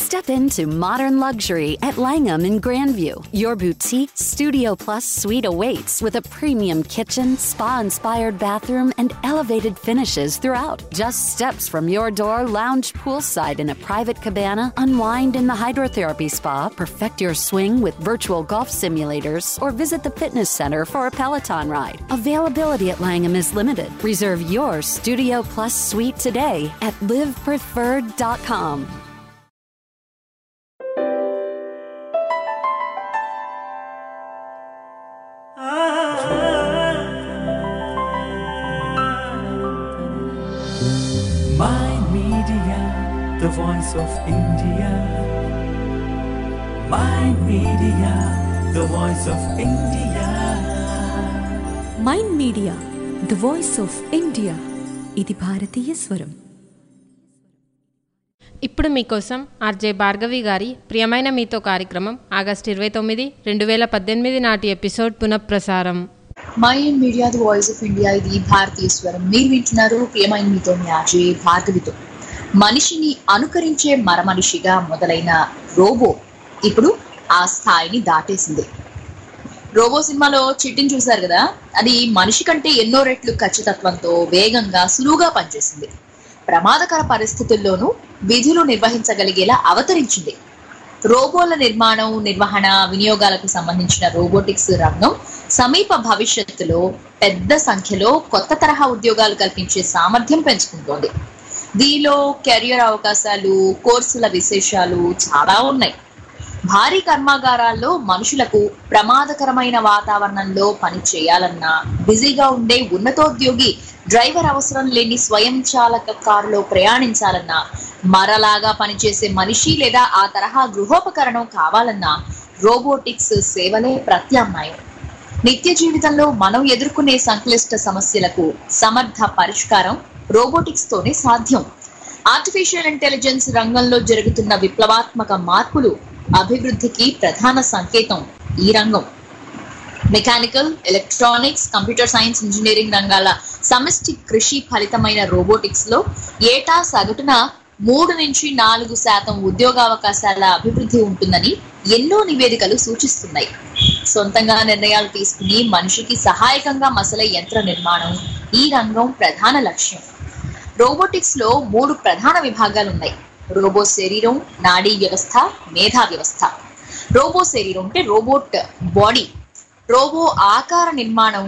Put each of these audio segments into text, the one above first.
Step into modern luxury at Langham in Grandview. Your boutique Studio Plus suite awaits with a premium kitchen, spa-inspired bathroom, and elevated finishes throughout. Just steps from your door, lounge poolside in a private cabana, unwind in the hydrotherapy spa, perfect your swing with virtual golf simulators, or visit the fitness center for a Peloton ride. Availability at Langham is limited. Reserve your Studio Plus suite today at livepreferred.com. Mind Media, the voice of India. Mind Media, the voice of India. Mind media the voice of India. ఇది భారతీయ స్వరం. ఇప్పుడు మీకోసం RJ Bhargavi గారి ప్రియమైన మీతో కార్యక్రమం August 29, 2018 నాటి ఎపిసోడ్ పునఃప్రసారం. Mind media the voice of India, ఇది భారతీయ స్వరం. మీరు వింటున్నారు ప్రియమైన మీతో ఆర్జే భార్గవితో. మనిషిని అనుకరించే మరమనిషిగా మొదలైన రోబో ఇప్పుడు ఆ స్థాయిని దాటేసింది. రోబో సినిమాలో చిట్టిని చూశారు కదా, అది మనిషి కంటే ఎన్నో రెట్లు ఖచ్చితత్వంతో వేగంగా సులువుగా పనిచేసింది. ప్రమాదకర పరిస్థితుల్లోనూ విధులు నిర్వహించగలిగేలా అవతరించింది. రోబోల నిర్మాణం, నిర్వహణ, వినియోగాలకు సంబంధించిన రోబోటిక్స్ రంగం సమీప భవిష్యత్తులో పెద్ద సంఖ్యలో కొత్త తరహా ఉద్యోగాలు కల్పించే సామర్థ్యం పెంచుకుంటోంది. దీనిలో కెరియర్ అవకాశాలు, కోర్సుల విశేషాలు చాలా ఉన్నాయి. భారీ కర్మాగారాల్లో మనుషులకు ప్రమాదకరమైన వాతావరణంలో పని చేయాలన్నా, బిజీగా ఉండే ఉన్నతోద్యోగి డ్రైవర్ అవసరం లేని స్వయం చాలక కారులో ప్రయాణించాలన్నా, మరలాగా పనిచేసే మనిషి లేదా ఆ తరహా గృహోపకరణం కావాలన్నా రోబోటిక్స్ సేవలే ప్రత్యామ్నాయం. నిత్య జీవితంలో మనం ఎదుర్కొనే సంక్లిష్ట సమస్యలకు సమర్థ పరిష్కారం రోబోటిక్స్ తోనే సాధ్యం. ఆర్టిఫిషియల్ ఇంటెలిజెన్స్ రంగంలో జరుగుతున్న విప్లవాత్మక మార్పులు, అభివృద్ధికి ప్రధాన సంకేతం ఈ రంగం. Mechanical, electronics, computer science, engineering రంగాల సమిష్టి కృషి ఫలితమైన రోబోటిక్స్ లో ఏటా సగటున 3-4% ఉద్యోగావకాశాల అభివృద్ధి ఉంటుందని ఎన్నో నివేదికలు సూచిస్తున్నాయి. సొంతంగా నిర్ణయాలు తీసుకుని మనిషికి సహాయకంగా మసలే యంత్ర నిర్మాణం ఈ రంగం ప్రధాన లక్ష్యం. రోబోటిక్స్ లో 3 ప్రధాన విభాగాలు ఉన్నాయి. రోబో శరీరం, నాడీ వ్యవస్థ, మేధా వ్యవస్థ. రోబో శరీరం అంటే రోబోట్ బాడీ, రోబో ఆకార నిర్మాణం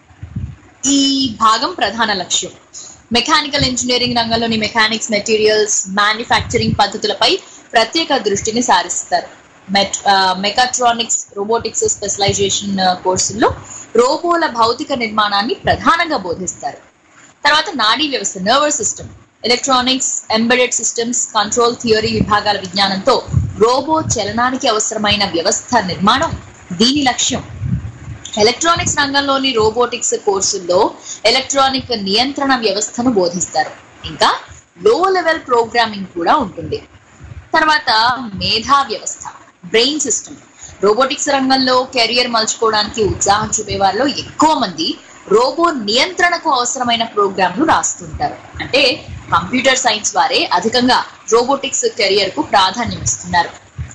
ఈ భాగం ప్రధాన లక్ష్యం. మెకానికల్ ఇంజనీరింగ్ రంగంలోని మెకానిక్స్, మెటీరియల్స్, మ్యానుఫ్యాక్చరింగ్ పద్ధతులపై ప్రత్యేక దృష్టిని సారిస్తారు. మెకాట్రానిక్స్, రోబోటిక్స్ స్పెషలైజేషన్ కోర్సుల్లో రోబోల భౌతిక నిర్మాణాన్ని ప్రధానంగా బోధిస్తారు. తర్వాత నాడీ వ్యవస్థ, nervous system, electronics, embedded systems, control theory విభాగాల విజ్ఞానంతో రోబో చలనానికి అవసరమైన వ్యవస్థ నిర్మాణం దీని లక్ష్యం. ఎలక్ట్రానిక్స్ రంగంలోని రోబోటిక్స్ కోర్సుల్లో ఎలక్ట్రానిక్ నియంత్రణ వ్యవస్థను బోధిస్తారు. ఇంకా లో లెవెల్ ప్రోగ్రామింగ్ కూడా ఉంటుంది. తర్వాత మేధా వ్యవస్థ, బ్రెయిన్ సిస్టమ్. రోబోటిక్స్ రంగంలో కెరియర్ మలుచుకోవడానికి ఉత్సాహం చూపే వారిలో ఎక్కువ మంది రోబో నియంత్రణకు అవసరమైన ప్రోగ్రాంలు రాస్తుంటారు. అంటే కంప్యూటర్ సైన్స్ వారే అధికంగా రోబోటిక్స్ కెరియర్ కు ప్రాధాన్యం ఇస్తున్నారు.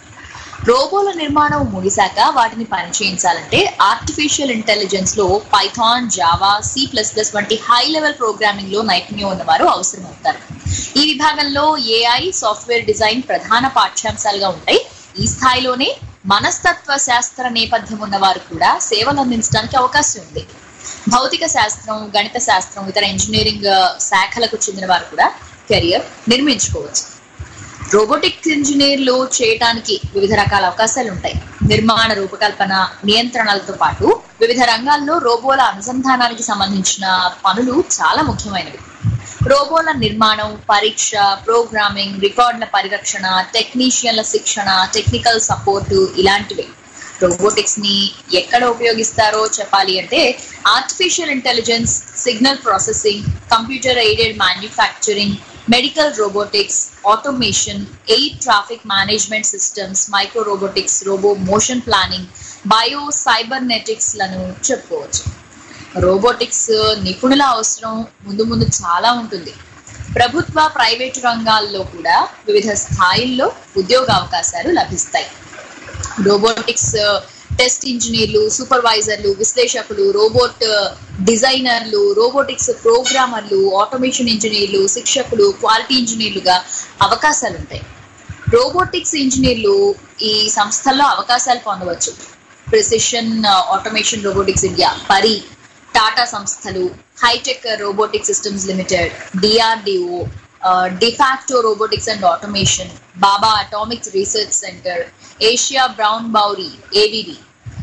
రోబోల నిర్మాణం ముగిశాక వాటిని పనిచేయించాలంటే ఆర్టిఫిషియల్ ఇంటెలిజెన్స్ లో పైథాన్, జావా, C++ వంటి హై లెవెల్ ప్రోగ్రామింగ్ లో నైపుణ్యం ఉన్నవారు అవసరమవుతారు. ఈ విభాగంలో AI, సాఫ్ట్వేర్ డిజైన్ ప్రధాన పాఠ్యాంశాలుగా ఉంటాయి. ఈ స్థాయిలోనే మనస్తత్వ శాస్త్ర నేపథ్యం ఉన్నవారు కూడా సేవలు అందించడానికి అవకాశం ఉంది. భౌతిక శాస్త్రం, గణిత శాస్త్రం, ఇతర ఇంజనీరింగ్ శాఖలకు చెందిన వారు కూడా కెరియర్ నిర్మించుకోవచ్చు. రోబోటిక్ ఇంజనీర్లు చేయడానికి వివిధ రకాల అవకాశాలు ఉంటాయి. నిర్మాణ, రూపకల్పన, నియంత్రణలతో పాటు వివిధ రంగాల్లో రోబోల అనుసంధానానికి సంబంధించిన పనులు చాలా ముఖ్యమైనవి. రోబోల నిర్మాణం, పరీక్ష, ప్రోగ్రామింగ్, రికార్డుల పరిరక్షణ, టెక్నీషియన్ల శిక్షణ, టెక్నికల్ సపోర్టు ఇలాంటివి. రోబోటిక్స్ ని ఎక్కడ ఉపయోగిస్తారో చెప్పాలి అంటే artificial intelligence, signal processing, computer aided manufacturing, medical robotics, automation, air traffic management systems, micro robotics, robo motion planning, bio cybernetics లను చెప్పుకోవచ్చు. రోబోటిక్స్ నిపుణుల అవసరం ముందు చాలా ఉంటుంది. ప్రభుత్వ ప్రైవేటు రంగాల్లో కూడా వివిధ స్థాయిల్లో ఉద్యోగ అవకాశాలు లభిస్తాయి. రోబోటిక్స్ టెస్ట్ ఇంజనీర్లు, సూపర్వైజర్లు, విశ్లేషకులు, రోబోట్ డిజైనర్లు, రోబోటిక్స్ ప్రోగ్రామర్లు, ఆటోమేషన్ ఇంజనీర్లు, శిక్షకులు, క్వాలిటీ ఇంజనీర్లుగా అవకాశాలు ఉంటాయి. రోబోటిక్స్ ఇంజనీర్లు ఈ సంస్థల్లో అవకాశాలు పొందవచ్చు. ప్రిసిషన్ ఆటోమేషన్ రోబోటిక్స్ ఇండియా, పరి, టాటా సంస్థలు, hi-tech robotic systems limited, DRDO, DeFacto robotics and automation, Bhabha atomics research centre, Asia Brown Boveri ABB,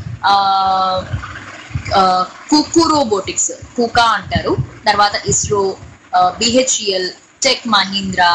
కుకు రోబోటిక్స్ కుకా అంటారు, తర్వాత ISRO, BHEL, Tech Mahindra,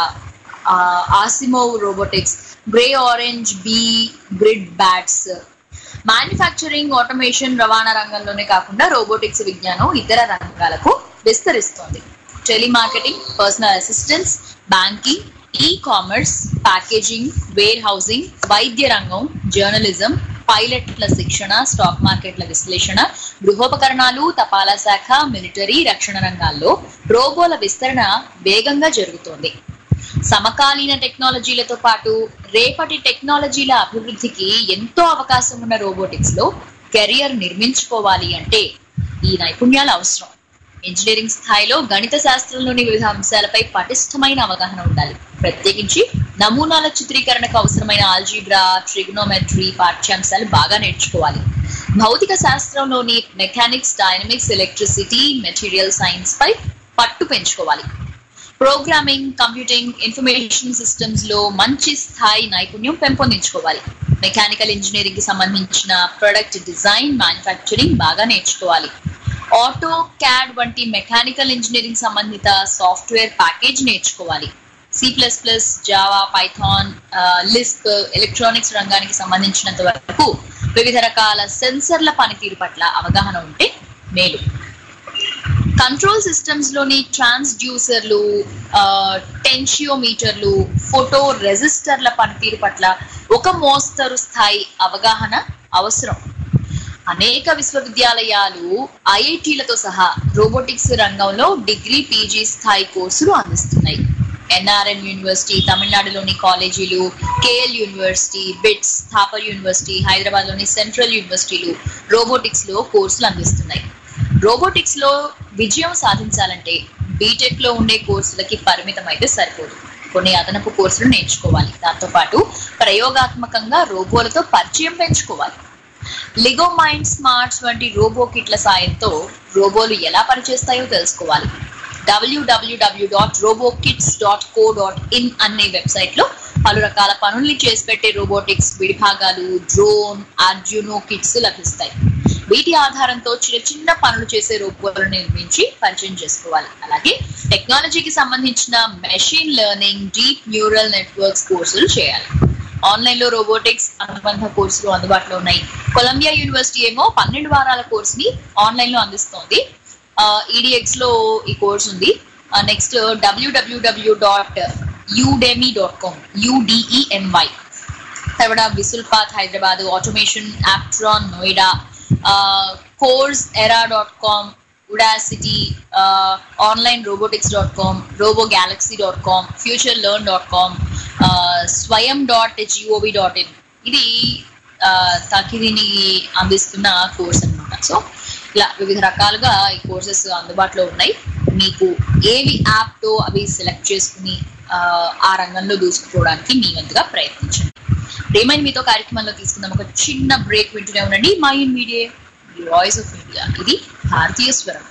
Asimov robotics, Grey Orange, B grid bots. Manufacturing, automation, రవాణా రంగంలోనే కాకుండా robotics విజ్ఞానం ఇతర రంగాలకు విస్తరిస్తోంది. Telemarketing, personal assistance, banking, e commerce, packaging, warehousing, వైద్య రంగం, జర్నలిజం, పైలట్ల శిక్షణ, స్టాక్ మార్కెట్ల విశ్లేషణ, గృహోపకరణాలు, తపాలా శాఖ, మిలిటరీ, రక్షణ రంగాల్లో రోబోల విస్తరణ వేగంగా జరుగుతోంది. సమకాలీన టెక్నాలజీలతో పాటు రేపటి టెక్నాలజీల అభివృద్ధికి ఎంతో అవకాశం ఉన్న రోబోటిక్స్ లో కెరియర్ నిర్మించుకోవాలి అంటే ఈ నైపుణ్యాలు అవసరం. ఇంజనీరింగ్ స్థాయిలో గణిత శాస్త్రంలోని వివిధ అంశాలపై పటిష్టమైన అవగాహన ఉండాలి. ప్రత్యేకించి నమూనాల చిత్రీకరణకు అవసరమైన ఆల్జీబ్రా, ట్రిగ్నోమెట్రీ పాఠ్యాంశాలు బాగా నేర్చుకోవాలి. భౌతిక శాస్త్రంలోని mechanics, dynamics, electricity, material science పై పట్టు పెంచుకోవాలి. ప్రోగ్రామింగ్, కంప్యూటింగ్, ఇన్ఫర్మేషన్ సిస్టమ్స్ లో మంచి స్థాయి నైపుణ్యం పెంపొందించుకోవాలి. మెకానికల్ ఇంజనీరింగ్ కి సంబంధించిన ప్రొడక్ట్ డిజైన్, మ్యానుఫ్యాక్చరింగ్ బాగా నేర్చుకోవాలి. ఆటో క్యాడ్ వంటి మెకానికల్ ఇంజనీరింగ్ సంబంధిత సాఫ్ట్వేర్ ప్యాకేజ్ నేర్చుకోవాలి. C++, Java, Python, Lisp, electronics రంగానికి సంబంధించినంత వరకు వివిధ రకాల సెన్సర్ల పనితీరు పట్ల అవగాహన ఉంటే మేలు. కంట్రోల్ సిస్టమ్స్ లోని ట్రాన్స్డ్యూసర్లు, టెన్షియోమీటర్లు, ఫోటో రెజిస్టర్ల పనితీరు పట్ల ఒక మోస్తరు స్థాయి అవగాహన అవసరం. అనేక విశ్వవిద్యాలయాలు ఐఐటీలతో సహా రోబోటిక్స్ రంగంలో డిగ్రీ, పీజీ స్థాయి కోర్సులు అందిస్తున్నాయి. ఎన్ఆర్ఎన్ యూనివర్సిటీ, తమిళనాడులోని కాలేజీలు, KL university, BITS, Thapar university, Hyderabad లోని సెంట్రల్ యూనివర్సిటీలు రోబోటిక్స్ లో కోర్సులు అందిస్తున్నాయి. రోబోటిక్స్ లో విజయం సాధించాలంటే బీటెక్ లో ఉండే కోర్సులకి పరిమితం అయితే సరిపోదు. కొన్ని అదనపు కోర్సులు నేర్చుకోవాలి. దాంతో పాటు ప్రయోగాత్మకంగా రోబోలతో పరిచయం పెంచుకోవాలి. లిగో మైండ్ స్మార్ట్స్ వంటి రోబో కిట్ల సాయంతో రోబోలు ఎలా పనిచేస్తాయో తెలుసుకోవాలి. www.robokits.co.in అనే వెబ్సైట్ లో పలు రకాల పనుల్ని చేసి పెట్టే రోబోటిక్స్ విడిభాగాలు, డ్రోన్, ఆర్డ్యూనో కిట్స్ లభిస్తాయి. వీటి ఆధారంతో చిన్న చిన్న పనులు చేసే రోబోలను నిర్మించి పరిచయం చేసుకోవాలి. అలాగే టెక్నాలజీకి సంబంధించిన machine learning, deep neural networks కోర్సులు చేయాలి. ఆన్లైన్ లో రోబోటిక్స్ అనుబంధ కోర్సులు అందుబాటులో ఉన్నాయి. కొలంబియా యూనివర్సిటీ ఏమో 12 వారాల కోర్స్ ని ఆన్లైన్ లో అందిస్తోంది. ఈడిఎక్స్ లో ఈ కోర్స్ ఉంది. Next www.udemy.com, UDEMY. తర్వాత విసుల్పాత్ Hyderabad, automation, Aptron Noida, courseera.com, Udacity, onlinerobotics.com, robogalaxy.com, futurelearn.com, swayam.gov.in. ఇది తాకిదీని అందిస్తున్న కోర్స్ అన్నమాట. సో ఇలా వివిధ రకాలుగా ఈ కోర్సెస్ అందుబాటులో ఉన్నాయి. మీకు ఏవి యాప్తో అవి సెలెక్ట్ చేసుకుని ఆ రంగంలో దూసుకుపోవడానికి మీ వంతుగా ప్రయత్నించండి. ప్రేమైన మీతో కార్యక్రమంలో తీసుకుందాం ఒక చిన్న బ్రేక్. వింటూనే ఉండండి mind media, the voice of India. ఇది భారతీయ స్వరం.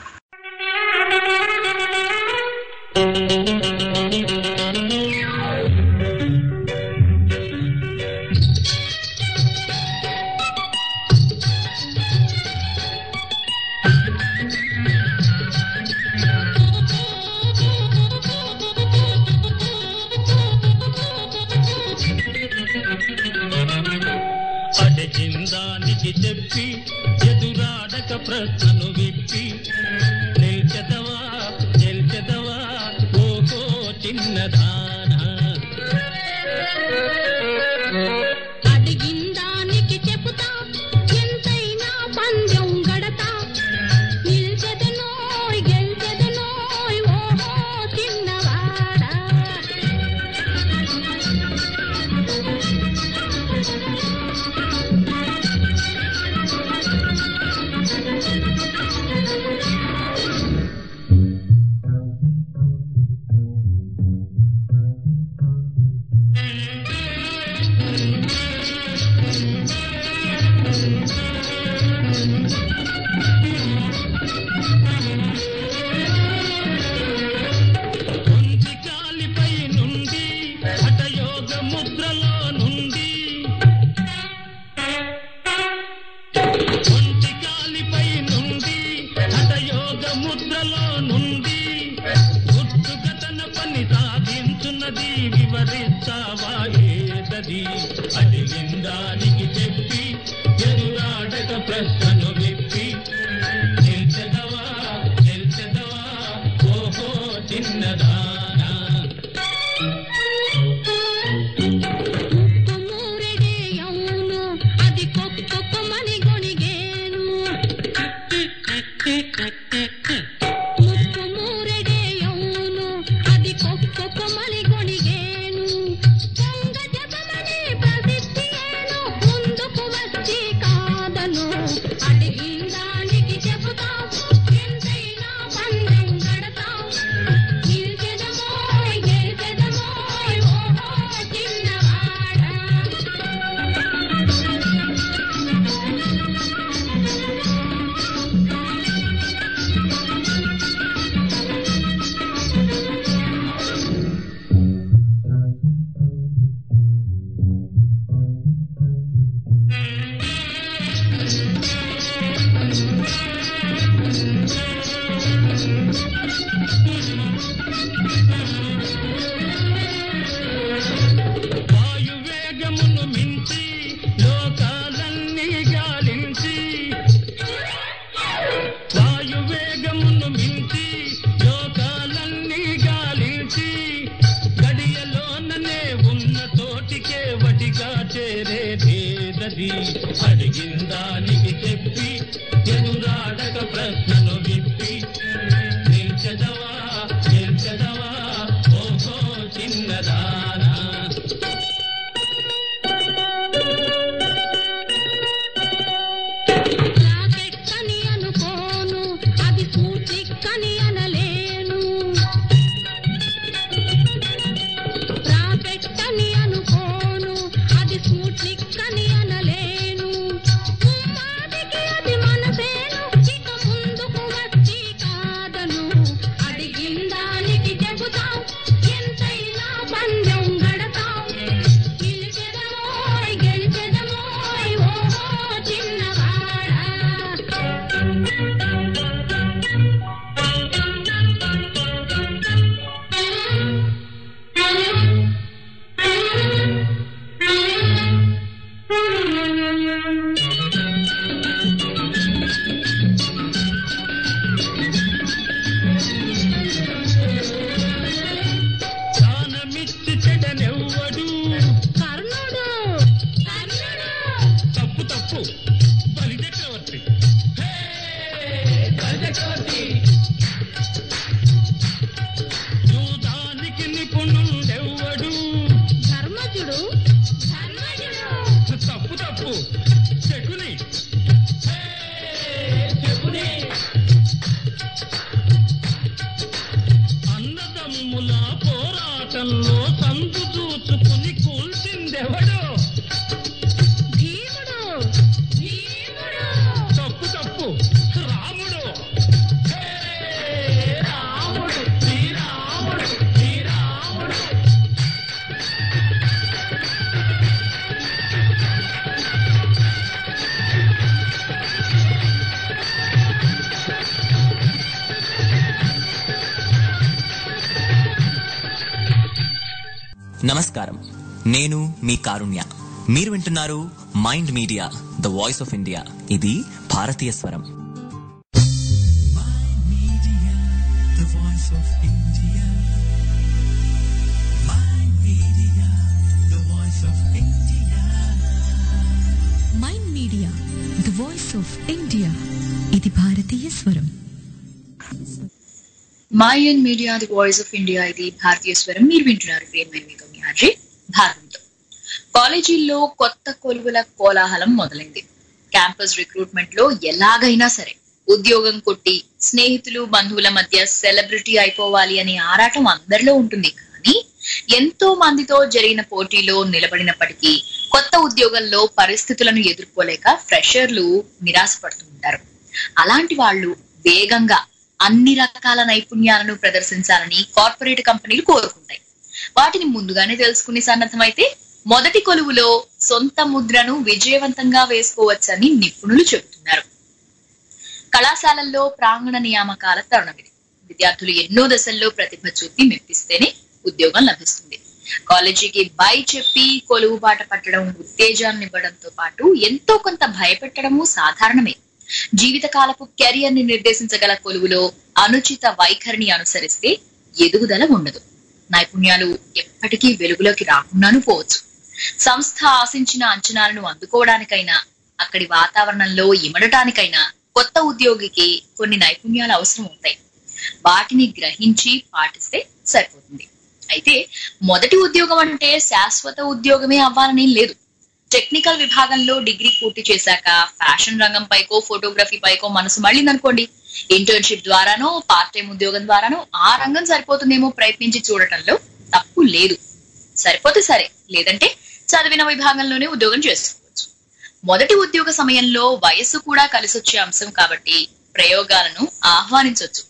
అడజిందానికి చెప్పి ఎదురాడక ప్రశ్నను విప్పి నిల్చెదవా గెల్చెదవా ఓకో చిన్నదాన. అడిగిందానికి చెబుతా ఎంతైనా పందెం గడతా నిల్చెదనోయ్ గెల్చెదనోయ్ ఓహో చిన్నవాడా. నమస్కారం, నేను మీ కారుణ్య. మీరు వింటున్నారు mind media, the voice of India. ఇది భారతీయ స్వరం. Mind media, the voice of India. ఇది భారతీయ స్వరం. Mind media, the voice of India. ఇది భారతీయ స్వరం. మీరు వింటున్నారు ప్రేమ మీతో మీ ఆర్జే భారతితో. కాలేజీల్లో కొత్త కొలువుల కోలాహలం మొదలైంది. క్యాంపస్ రిక్రూట్మెంట్ లో ఎలాగైనా సరే ఉద్యోగం కొట్టి స్నేహితులు బంధువుల మధ్య సెలబ్రిటీ అయిపోవాలి అనే ఆరాటం అందరిలో ఉంటుంది. కానీ ఎంతో మందితో జరిగిన పోటీలో నిలబడినప్పటికీ కొత్త ఉద్యోగంలో పరిస్థితులను ఎదుర్కోలేక ఫ్రెషర్లు నిరాశపడుతుంటారు. అలాంటి వాళ్ళు వేగంగా అన్ని రకాల నైపుణ్యాలను ప్రదర్శించాలని కార్పొరేట్ కంపెనీలు కోరుకుంటాయి. వాటిని ముందుగానే తెలుసుకుని సన్నద్ధమైతే మొదటి కొలువులో సొంత ముద్రను విజయవంతంగా వేసుకోవచ్చని నిపుణులు చెబుతున్నారు. కళాశాలల్లో ప్రాంగణ నియామకాల తరుణమిది. విద్యార్థులు ఎన్నో దశల్లో ప్రతిభ చూపి మెప్పిస్తేనే ఉద్యోగం లభిస్తుంది. కాలేజీకి బై చెప్పి కొలువు బాట పట్టడం ఉత్తేజాన్ని ఇవ్వడంతో పాటు ఎంతో కొంత భయపెట్టడము సాధారణమే. జీవితకాలపు కెరియర్ ని నిర్దేశించగల కొలువులో అనుచిత వైఖరిని అనుసరిస్తే ఎదుగుదల ఉండదు. నైపుణ్యాలు ఎప్పటికీ వెలుగులోకి రాకుండాను పోవచ్చు. సంస్థ ఆశించిన అంచనాలను అందుకోవడానికైనా అక్కడి వాతావరణంలో ఇమడటానికైనా కొత్త ఉద్యోగికి కొన్ని నైపుణ్యాలు అవసరం అవుతాయి. వాటిని గ్రహించి పాటిస్తే సరిపోతుంది. అయితే మొదటి ఉద్యోగం అంటే శాశ్వత ఉద్యోగమే అవ్వాలని లేదు. టెక్నికల్ విభాగంలో డిగ్రీ పూర్తి చేశాక ఫ్యాషన్ రంగం పైకో ఫోటోగ్రఫీ పైకో మనసు మళ్ళిందనుకోండి, ఇంటర్న్షిప్ ద్వారానో పార్ట్ టైం ఉద్యోగం ద్వారానో ఆ రంగం సరిపోతుందేమో ప్రయత్నించి చూడటంలో తప్పు లేదు. సరిపోతే సరే, లేదంటే చదివిన విభాగంలోనే ఉద్యోగం చేసుకోవచ్చు. మొదటి ఉద్యోగ సమయంలో వయస్సు కూడా కలిసొచ్చే అంశం కాబట్టి ప్రయోగాలను ఆహ్వానించవచ్చు.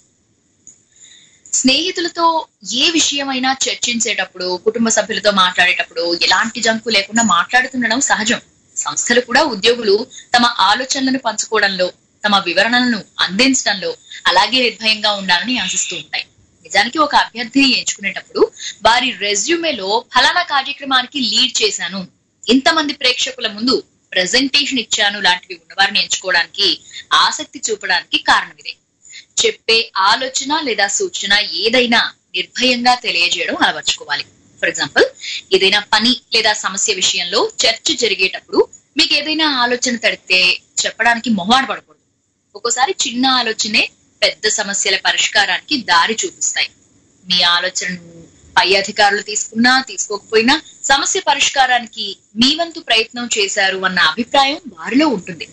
స్నేహితులతో ఏ విషయమైనా చర్చించేటప్పుడు, కుటుంబ సభ్యులతో మాట్లాడేటప్పుడు ఎలాంటి జంకు లేకుండా మాట్లాడుతుండడం సహజం. సంస్థలు కూడా ఉద్యోగులు తమ ఆలోచనలను పంచుకోవడంలో, తమ వివరణలను అందించడంలో అలాగే నిర్భయంగా ఉండాలని ఆశిస్తూ ఉంటాయి. నిజానికి ఒక అభ్యర్థిని ఎంచుకునేటప్పుడు వారి రెజ్యూమేలో ఫలానా కార్యక్రమానికి లీడ్ చేశాను, ఇంతమంది ప్రేక్షకుల ముందు ప్రెజెంటేషన్ ఇచ్చాను లాంటివి ఉన్నవారిని ఎంచుకోవడానికి ఆసక్తి చూపడానికి కారణం ఇదే. చెప్పే ఆలోచన లేదా సూచన ఏదైనా నిర్భయంగా తెలియజేయడం అలవర్చుకోవాలి. ఫర్ ఎగ్జాంపుల్, ఏదైనా పని లేదా సమస్య విషయంలో చర్చ జరిగేటప్పుడు మీకు ఏదైనా ఆలోచన తడితే చెప్పడానికి మొహమాట పడకూడదు. ఒక్కోసారి చిన్న ఆలోచనే పెద్ద సమస్యల పరిష్కారానికి దారి చూపిస్తాయి. మీ ఆలోచనను పై అధికారులు తీసుకున్నా తీసుకోకపోయినా సమస్య పరిష్కారానికి మీ వంతు ప్రయత్నం చేశారు అన్న అభిప్రాయం వారిలో ఉంటుంది.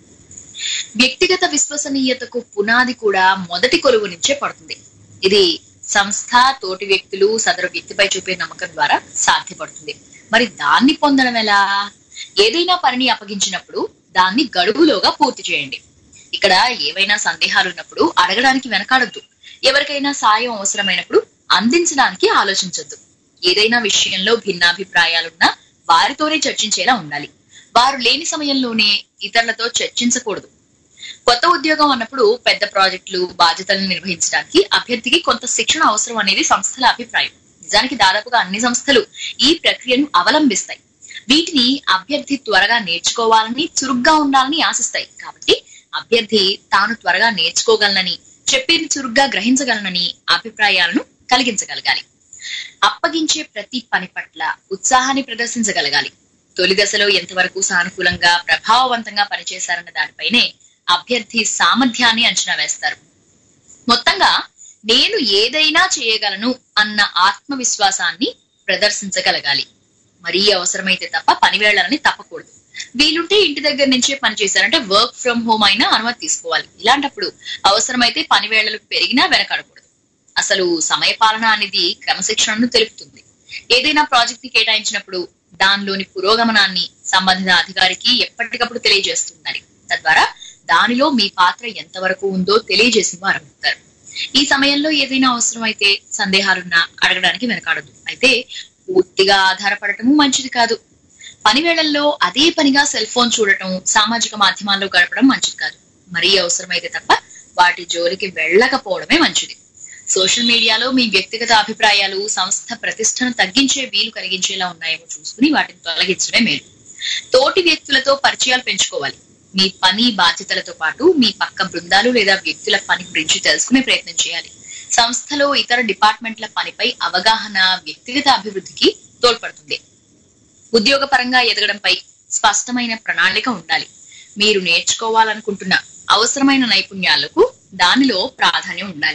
వ్యక్తిగత విశ్వసనీయతకు పునాది కూడా మొదటి కొలువు నుంచే పడుతుంది. ఇది సంస్థ, తోటి వ్యక్తులు సదరు వ్యక్తిపై చూపే నమ్మకం ద్వారా సాధ్యపడుతుంది. మరి దాన్ని పొందడం ఎలా? ఏదైనా పనిని అప్పగించినప్పుడు దాన్ని గడువులోగా పూర్తి చేయండి. ఇక్కడ ఏవైనా సందేహాలు ఉన్నప్పుడు అడగడానికి వెనకాడొద్దు. ఎవరికైనా సాయం అవసరమైనప్పుడు అందించడానికి ఆలోచించొద్దు. ఏదైనా విషయంలో భిన్నాభిప్రాయాలున్నా వారితోనే చర్చించేలా ఉండాలి. వారు లేని సమయంలోనే ఇతరులతో చర్చించకూడదు. కొత్త ఉద్యోగం అన్నప్పుడు పెద్ద ప్రాజెక్టులు, బాధ్యతలను నిర్వహించడానికి అభ్యర్థికి కొంత శిక్షణ అవసరం అనేది సంస్థల అభిప్రాయం. నిజానికి దాదాపుగా అన్ని సంస్థలు ఈ ప్రక్రియను అవలంబిస్తాయి. వీటిని అభ్యర్థి త్వరగా నేర్చుకోవాలని, చురుగ్గా ఉండాలని ఆశిస్తాయి. కాబట్టి అభ్యర్థి తాను త్వరగా నేర్చుకోగలనని, చెప్పేది చురుగ్గా గ్రహించగలనని అభిప్రాయాలను కలిగించగలగాలి. అప్పగించే ప్రతి పని పట్ల ఉత్సాహాన్ని ప్రదర్శించగలగాలి. తొలి దశలో ఎంతవరకు సానుకూలంగా, ప్రభావవంతంగా పనిచేశారన్న దానిపైనే అభ్యర్థి సామర్థ్యాన్ని అంచనా వేస్తారు. మొత్తంగా నేను ఏదైనా చేయగలను అన్న ఆత్మవిశ్వాసాన్ని ప్రదర్శించగలగాలి. మరీ అవసరమైతే తప్ప పని వేళలని తప్పకూడదు. వీలుంటే ఇంటి దగ్గర నుంచే పని చేశారంటే వర్క్ ఫ్రమ్ హోమ్ అయినా అనుమతి తీసుకోవాలి. ఇలాంటప్పుడు అవసరమైతే పని వేళలు పెరిగినా వెనకాడకూడదు. అసలు సమయపాలన అనేది క్రమశిక్షణను తెలుపుతుంది. ఏదైనా ప్రాజెక్ట్ ని కేటాయించినప్పుడు దానిలోని పురోగమనాన్ని సంబంధిత అధికారికి ఎప్పటికప్పుడు తెలియజేస్తుండాలి. తద్వారా దానిలో మీ పాత్ర ఎంతవరకు ఉందో తెలియజేసి వారు అవుతారు. ఈ సమయంలో ఏదైనా అవసరమైతే సందేహాలున్నా అడగడానికి వెనకాడదు. అయితే పూర్తిగా ఆధారపడటము మంచిది కాదు. పని వేళల్లో అదే పనిగా సెల్ ఫోన్ చూడటం, సామాజిక మాధ్యమాల్లో గడపడం మంచిది కాదు. మరీ అవసరమైతే తప్ప వాటి జోలికి వెళ్ళకపోవడమే మంచిది. సోషల్ మీడియాలో మీ వ్యక్తిగత అభిప్రాయాలు సంస్థ ప్రతిష్టను తగ్గించే వీలు కలిగించేలా ఉన్నాయేమో చూసుకుని వాటిని తొలగించడమే మేలు. తోటి వ్యక్తులతో పరిచయాలు పెంచుకోవాలి. మీ పని బాధ్యతలతో పాటు మీ పక్క బృందాలు లేదా వ్యక్తుల పని గురించి తెలుసుకునే ప్రయత్నం చేయాలి. సంస్థలో ఇతర డిపార్ట్మెంట్ల పనిపై అవగాహన వ్యక్తిగత అభివృద్ధికి తోడ్పడుతుంది. ఉద్యోగపరంగా ఎదగడంపై స్పష్టమైన ప్రణాళిక ఉండాలి. మీరు నేర్చుకోవాలనుకుంటున్న అవసరమైన నైపుణ్యాలకు దానిలో ప్రాధాన్యం ఉండాలి.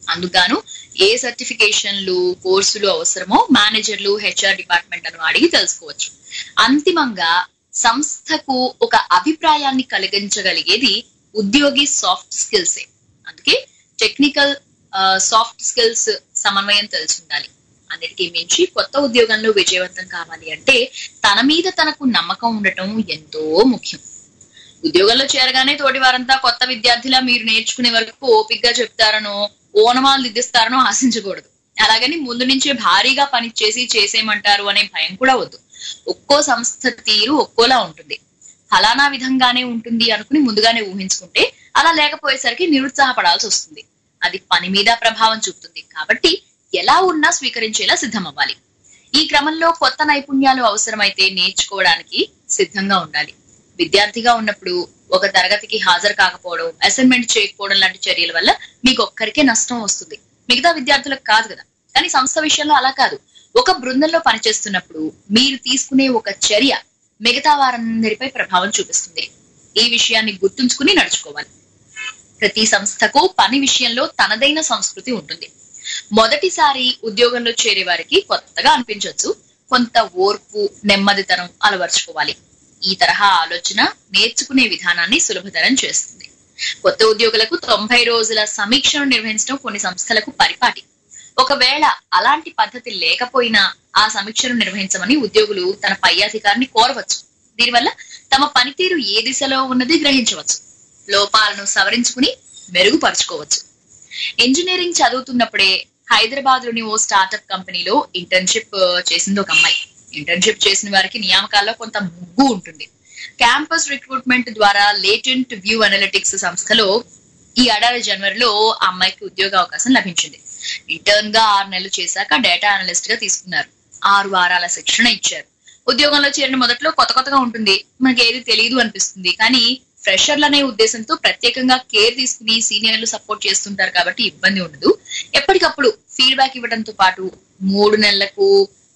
అందుకు ఏ సర్టిఫికేషన్లు కోర్సులు అవసరమో మేనేజర్లు హెచ్ఆర్ డిపార్ట్మెంట్ అని అడిగి తెలుసుకోవచ్చు. అంతిమంగా సంస్థకు ఒక అభిప్రాయాన్ని కలిగించగలిగేది ఉద్యోగి సాఫ్ట్ స్కిల్సే. అందుకే టెక్నికల్ సాఫ్ట్ స్కిల్స్ సమన్వయం తెలిసి ఉండాలి. అన్నిటికీ మించి కొత్త ఉద్యోగంలో విజయవంతం కావాలి అంటే తన మీద తనకు నమ్మకం ఉండటం ఎంతో ముఖ్యం. ఉద్యోగంలో చేరగానే తోటి వారంతా కొత్త విద్యార్థిలా మీరు నేర్చుకునే వరకు ఓపికగా చెప్తారనో ఓనమాలు దిద్దిస్తారనో ఆశించకూడదు. అలాగని ముందు నుంచే భారీగా పని చేసేయమంటారు అనే భయం కూడా వద్దు. ఒక్కో సంస్థ తీరు ఒక్కోలా ఉంటుంది. ఫలానా విధంగానే ఉంటుంది అనుకుని ముందుగానే ఊహించుకుంటే అలా లేకపోయేసరికి నిరుత్సాహపడాల్సి వస్తుంది. అది పని మీద ప్రభావం చూపుతుంది. కాబట్టి ఎలా ఉన్నా స్వీకరించేలా సిద్ధం అవ్వాలి. ఈ క్రమంలో కొత్త నైపుణ్యాలు అవసరమైతే నేర్చుకోవడానికి సిద్ధంగా ఉండాలి. విద్యార్థిగా ఉన్నప్పుడు ఒక తరగతికి హాజరు కాకపోవడం, అసైన్మెంట్ చేయకపోవడం లాంటి చర్యల వల్ల మీకు ఒక్కరికే నష్టం వస్తుంది, మిగతా విద్యార్థులకు కాదు కదా. కానీ సంస్థ విషయంలో అలా కాదు. ఒక బృందంలో పనిచేస్తున్నప్పుడు మీరు తీసుకునే ఒక చర్య మిగతా వారందరిపై ప్రభావం చూపిస్తుంది. ఈ విషయాన్ని గుర్తుంచుకుని నడుచుకోవాలి. ప్రతి సంస్థకు పని విషయంలో తనదైన సంస్కృతి ఉంటుంది. మొదటిసారి ఉద్యోగంలో చేరే వారికి కొత్తగా అనిపించవచ్చు. కొంత ఓర్పు, నెమ్మదితనం అలవర్చుకోవాలి. ఈ తరహా ఆలోచన నేర్చుకునే విధానాన్ని సులభతరం చేస్తుంది. కొత్త ఉద్యోగులకు 90 రోజుల సమీక్షను నిర్వహించడం కొన్ని సంస్థలకు పరిపాటి. ఒకవేళ అలాంటి పద్ధతి లేకపోయినా ఆ సమీక్షను నిర్వహించమని ఉద్యోగులు తన పై అధికారిని కోరవచ్చు. దీనివల్ల తమ పనితీరు ఏ దిశలో ఉన్నది గ్రహించవచ్చు, లోపాలను సవరించుకుని మెరుగుపరుచుకోవచ్చు. ఇంజనీరింగ్ చదువుతున్నప్పుడే హైదరాబాద్ లోని ఓ స్టార్ట్అప్ కంపెనీలో ఇంటర్న్షిప్ చేసింది ఒక అమ్మాయి. ఇంటర్న్షిప్ చేసిన వారికి నియామకాల్లో కొంత ముగ్గు ఉంటుంది. క్యాంపస్ రిక్రూట్మెంట్ ద్వారా లేటెంట్ వ్యూ అనలిటిక్స్ సంస్థలో ఈ ఏడాది జనవరిలో ఆ అమ్మాయికి ఉద్యోగ అవకాశం లభించింది. ఇంటర్న్ గా 6 నెలలు చేశాక డేటా అనలిస్ట్ గా తీసుకున్నారు. 6 వారాల శిక్షణ ఇచ్చారు. ఉద్యోగంలో చేరిన మొదట్లో కొత్తగా ఉంటుంది, మనకి ఏది తెలియదు అనిపిస్తుంది. కానీ ఫ్రెషర్లు అనే ఉద్దేశంతో ప్రత్యేకంగా కేర్ తీసుకుని సీనియర్లు సపోర్ట్ చేస్తుంటారు కాబట్టి ఇబ్బంది ఉండదు. ఎప్పటికప్పుడు ఫీడ్బ్యాక్ ఇవ్వడంతో పాటు 3 నెలలకు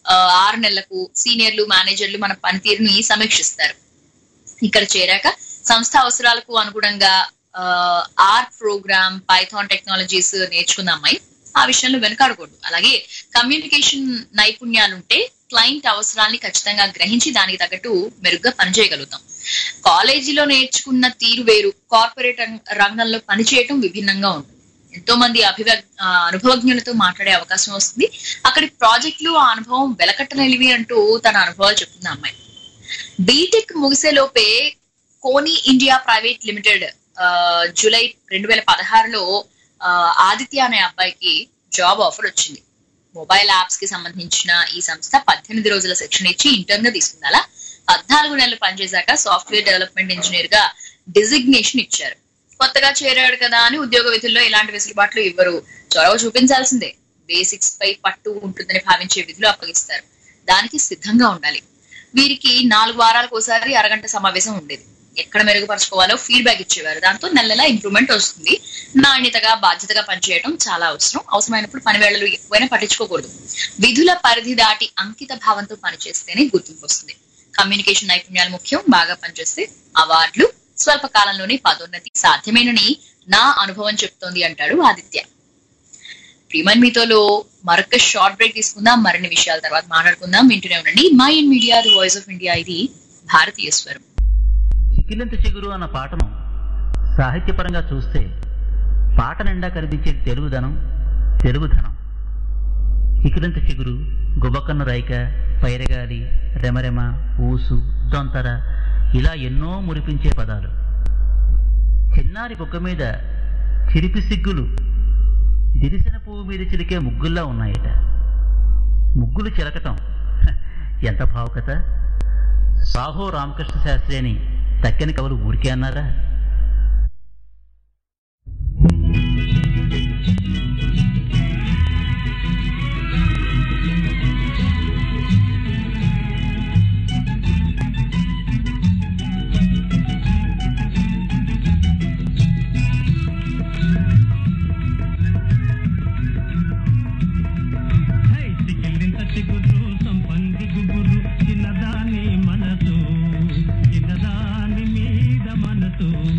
6 నెలలకు సీనియర్లు మేనేజర్లు మన పనితీరుని సమీక్షిస్తారు. ఇక్కడ చేరాక సంస్థ అవసరాలకు అనుగుణంగా ఆర్ట్ ప్రోగ్రామ్, పైథాన్ టెక్నాలజీస్ నేర్చుకున్న అమ్మాయి ఆ విషయంలో వెనకాడకూడదు. అలాగే కమ్యూనికేషన్ నైపుణ్యాలుంటే క్లయింట్ అవసరాన్ని ఖచ్చితంగా గ్రహించి దానికి తగ్గట్టు మెరుగ్గా పనిచేయగలుగుతాం. కాలేజీలో నేర్చుకున్న తీరు వేరు, కార్పొరేట్ రంగంలో పనిచేయటం విభిన్నంగా ఉంటుంది. ఎంతో మంది అనుభవజ్ఞులతో మాట్లాడే అవకాశం వస్తుంది. అక్కడి ప్రాజెక్టులు ఆ అనుభవం వెలకట్టనివి అంటూ తన అనుభవాలు చెప్తుంది అమ్మాయి. బీటెక్ ముగిసేలోపే Koni India private limited July 2016లో ఆదిత్య అనే అబ్బాయికి జాబ్ ఆఫర్ వచ్చింది. మొబైల్ యాప్స్ కి సంబంధించిన ఈ సంస్థ 18 రోజుల శిక్షణ ఇచ్చి ఇంటర్న్ గా తీసుకుంది. అలా 14 నెలలు పనిచేశాక సాఫ్ట్వేర్ డెవలప్మెంట్ ఇంజనీర్ గా డిజిగ్నేషన్ ఇచ్చారు. కొత్తగా చేరాడు కదా అని ఉద్యోగ విధుల్లో ఇలాంటి వెసులుబాట్లు ఇవ్వరు. చొరవ చూపించాల్సిందే. బేసిక్స్ పై పట్టు ఉంటుందని భావించే విధులు అప్పగిస్తారు. దానికి సిద్ధంగా ఉండాలి. వీరికి 4 వారాలకు ఒకసారి అరగంట సమావేశం ఉండేది. ఎక్కడ మెరుగుపరచుకోవాలో ఫీడ్బ్యాక్ ఇచ్చేవారు. దాంతో నెల ఇంప్రూవ్మెంట్ వస్తుంది. నాణ్యతగా బాధ్యతగా పనిచేయడం చాలా అవసరం. అవసరమైనప్పుడు పని వేళలు ఎక్కువైనా పట్టించుకోకూడదు. విధుల పరిధి దాటి అంకిత భావంతో పనిచేస్తేనే గుర్తింపు వస్తుంది. కమ్యూనికేషన్ నైపుణ్యాలు ముఖ్యం. బాగా పనిచేస్తే అవార్డులు, స్వల్ప కాలంలోనే పదోన్నతి సాధ్యమేనని నా అనుభవం చెప్తోంది అంటాడు ఆదిత్య. ప్రియమైన మీతోలో మరొక షార్ట్ బ్రేక్ తీసుకుందాం. మరిన్ని విషయాల తర్వాత మాట్లాడుకుందాం. వింటూనే ఉండండి mind media, the voice of India. ఇది భారతీయ స్వరం. చికిలింత చిగురు అన్న పాటను సాహిత్యపరంగా చూస్తే పాట నిండా కనిపించే తెలుగుదనం. చికిలింత చిగురు, గుబకన్ను రైక, పైరగాలి, రెమరెమ, ఊసు, దొంతర ఇలా ఎన్నో మురిపించే పదాలు. చిన్నారి బొక్క మీద చిరిపి సిగ్గులు దిరిసిన పువ్వు మీద చిలికే ముగ్గుల్లా ఉన్నాయట. ముగ్గులు చిలకటం ఎంత భావుకత! సాహో రామకృష్ణ శాస్త్రి అని తక్కని కవులు ఊరికే అన్నారా? చిన్నదాని మీద మనసు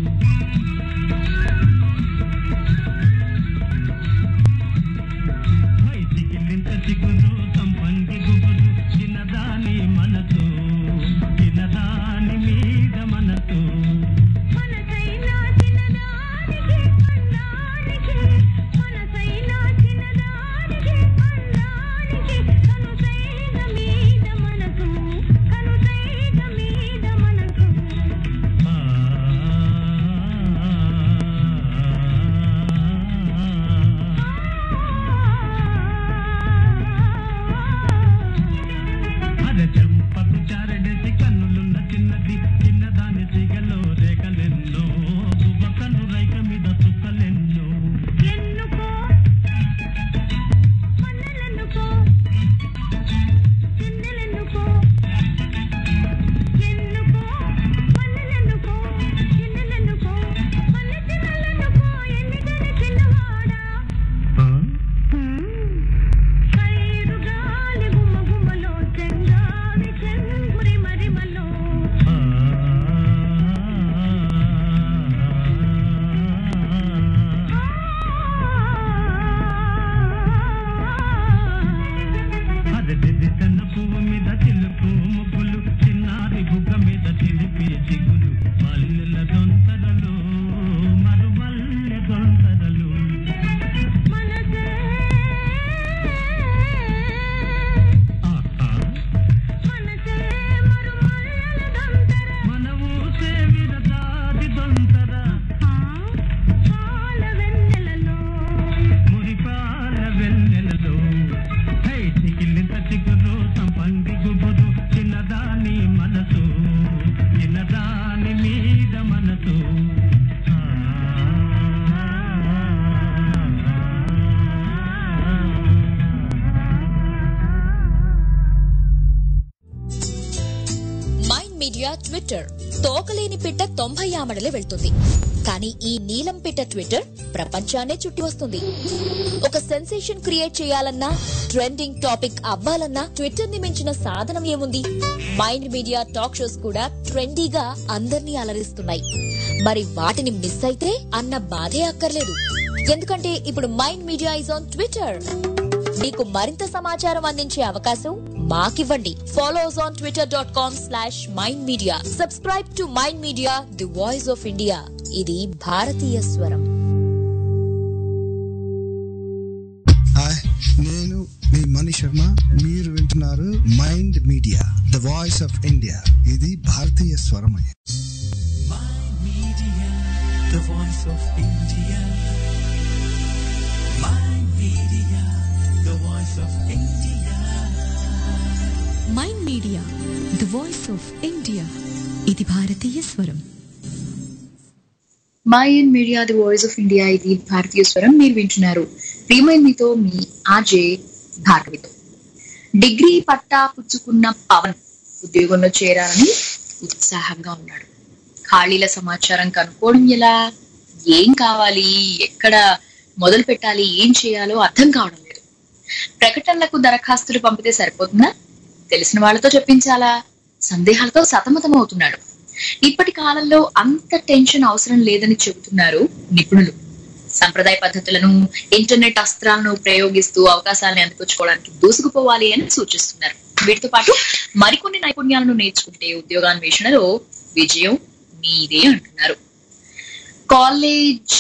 మీడియా ట్విట్టర్. తోకలేని పిట్ట 90 ఆమడలే వెళ్తుంది, కానీ ఈ నీలం పిట్ట ట్విట్టర్ ప్రపంచాన్నే చుట్టి వస్తుంది. ఒక సెన్సేషన్ క్రియేట్ చేయాలన్నా, ట్రెండింగ్ టాపిక్ అవ్వాలన్నా ట్విట్టర్ ని మించిన సాధనం ఏముంది? మైండ్ మీడియా టాక్ షోస్ కూడా ట్రెండీగా అందర్నీ అలరిస్తున్నాయి. మరి వాటిని మిస్ అయితే అన్న బాధే అక్కర్లేదు, ఎందుకంటే ఇప్పుడు mind media is on Twitter. మీకు మరింత సమాచారం అందించే అవకాశం మాకివ్వండి. Follow us on twitter.com/mindmedia. Subscribe to mind media, the voice of India. ఇది భారతీయ స్వరం. హాయ్, నేను మీ మణి శర్మ. మీరు వింటున్నారు mind media, the voice of India. ఇది భారతీయ స్వరం. The voice of India. Mind Media, the voice of India. Mind media, the voice of India. ఇది భారతీయ స్వరం. Mind media, the voice of India. ఇది భారతీయ స్వరం. మీరు వింటున్నారు ప్రియమైన మీతో మీ ఆర్జే భార్గవితో. డిగ్రీ పట్టా పుచ్చుకున్న పవన్ ఉద్యోగంలో చేరాలని ఉత్సాహంగా ఉన్నాడు. ఖాళీల సమాచారం కనుక్కోవడం ఎలా, ఏం కావాలి, ఎక్కడ మొదలు పెట్టాలి, ఏం చేయాలో అర్థం కావడం లేదు. ప్రకటనలకు దరఖాస్తులు పంపితే సరిపోతుందా, తెలిసిన వాళ్ళతో చెప్పించాలా, సందేహాలతో సతమతం అవుతున్నాడు. ఇప్పటి కాలంలో అంత టెన్షన్ అవసరం లేదని చెబుతున్నారు నిపుణులు. సంప్రదాయ పద్ధతులను, ఇంటర్నెట్ అస్త్రాలను ప్రయోగిస్తూ అవకాశాలను అందిపుచ్చుకోవడానికి దూసుకుపోవాలి అని సూచిస్తున్నారు. వీటితో పాటు మరికొన్ని నైపుణ్యాలను నేర్చుకుంటే ఉద్యోగాన్వేషణలో విజయం మీదే అంటున్నారు. కాలేజ్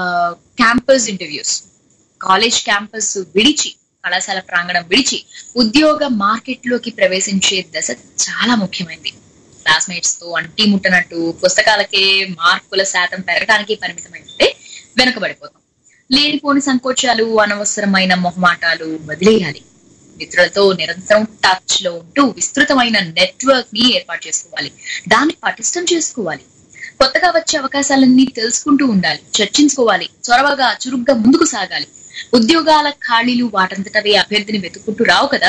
క్యాంపస్ విడిచి, కళాశాల ప్రాంగణం విడిచి ఉద్యోగ మార్కెట్ లోకి ప్రవేశించే దశ చాలా ముఖ్యమైనది. క్లాస్మేట్స్ తో అంటీ ముట్టనట్టు పుస్తకాలకే మార్కుల శాతం పెరగడానికి పరిమితమైతే వెనుకబడిపోతాం. లేనిపోని సంకోచాలు, అనవసరమైన మొహమాటాలు వదిలేయాలి. మిత్రులతో నిరంతరం టచ్ లో ఉంటూ విస్తృతమైన నెట్వర్క్ ని ఏర్పాటు చేసుకోవాలి. దాన్ని పటిష్టం చేసుకోవాలి. కొత్తగా వచ్చే అవకాశాలన్నీ తెలుసుకుంటూ ఉండాలి, చర్చించుకోవాలి. చొరవగా, చురుగ్గా ముందుకు సాగాలి. ఉద్యోగాల ఖాళీలు వాటంతటవే అభ్యర్థిని వెతుక్కుంటూ రావు కదా,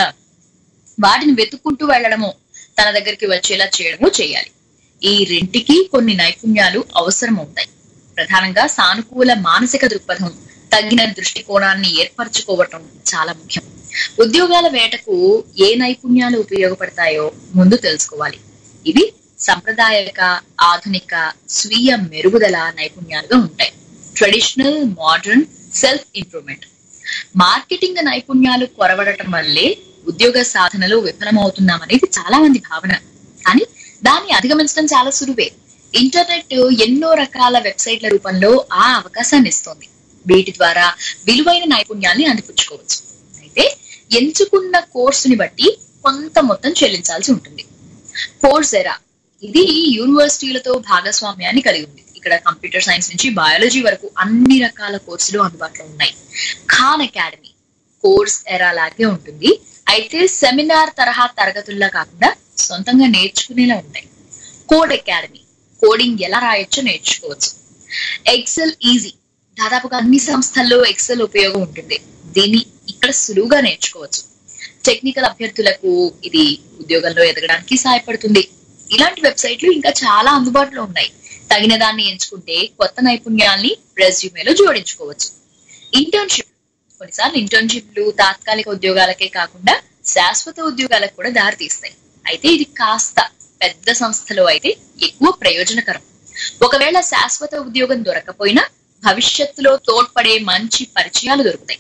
వాటిని వెతుక్కుంటూ వెళ్లడమో, తన దగ్గరికి వచ్చేలా చేయడమో చేయాలి. ఈ రెంటికి కొన్ని నైపుణ్యాలు అవసరం అవుతాయి. ప్రధానంగా సానుకూల మానసిక దృక్పథం, తగిన దృష్టికోణాన్ని ఏర్పరచుకోవటం చాలా ముఖ్యం. ఉద్యోగాల వేటకు ఏ నైపుణ్యాలు ఉపయోగపడతాయో ముందు తెలుసుకోవాలి. ఇవి సంప్రదాయక, ఆధునిక, స్వీయ మెరుగుదల నైపుణ్యాలుగా ఉంటాయి. Traditional, modern, self improvement. Marketing నైపుణ్యాలు కొరవడటం వల్లే ఉద్యోగ సాధనలో విఫలమవుతున్నామనేది చాలా మంది భావన. కానీ దాన్ని అధిగమించడం చాలా సులువే. ఇంటర్నెట్ ఎన్నో రకాల వెబ్సైట్ల రూపంలో ఆ అవకాశాన్ని ఇస్తోంది. వీటి ద్వారా విలువైన నైపుణ్యాన్ని అందిపుచ్చుకోవచ్చు. అయితే ఎంచుకున్న కోర్సుని బట్టి కొంత మొత్తం చెల్లించాల్సి ఉంటుంది. కోర్సెరా ఇది యూనివర్సిటీలతో భాగస్వామ్యాన్ని కలిగి ఉంది. ఇక్కడ కంప్యూటర్ సైన్స్ నుంచి బయాలజీ వరకు అన్ని రకాల కోర్సులు అందుబాటులో ఉన్నాయి. ఖాన్ అకాడమీ కోర్స్ ఎరా లాగే ఉంటుంది, అయితే సెమినార్ తరహా తరగతుల్లా కాకుండా సొంతంగా నేర్చుకునేలా ఉంటాయి. కోడ్ అకాడమీ కోడింగ్ ఎలా రాయొచ్చో నేర్చుకోవచ్చు. ఎక్సెల్ ఈజీ, దాదాపుగా అన్ని సంస్థల్లో ఎక్సెల్ ఉపయోగం ఉంటుంది. దీన్ని ఇక్కడ సులువుగా నేర్చుకోవచ్చు. టెక్నికల్ అభ్యర్థులకు ఇది ఉద్యోగంలో ఎదగడానికి సహాయపడుతుంది. ఇలాంటి వెబ్సైట్లు ఇంకా చాలా అందుబాటులో ఉన్నాయి. తగిన దాన్ని ఎంచుకుంటే కొత్త నైపుణ్యాల్ని రెజ్యూమేలో జోడించుకోవచ్చు. ఇంటర్న్షిప్, కొన్నిసార్లు ఇంటర్న్షిప్లు తాత్కాలిక ఉద్యోగాలకే కాకుండా శాశ్వత ఉద్యోగాలకు కూడా దారితీస్తాయి. అయితే ఇది కాస్త పెద్ద సంస్థలో అయితే ఎక్కువ ప్రయోజనకరం. ఒకవేళ శాశ్వత ఉద్యోగం దొరకపోయినా భవిష్యత్తులో తోడ్పడే మంచి పరిచయాలు దొరుకుతాయి.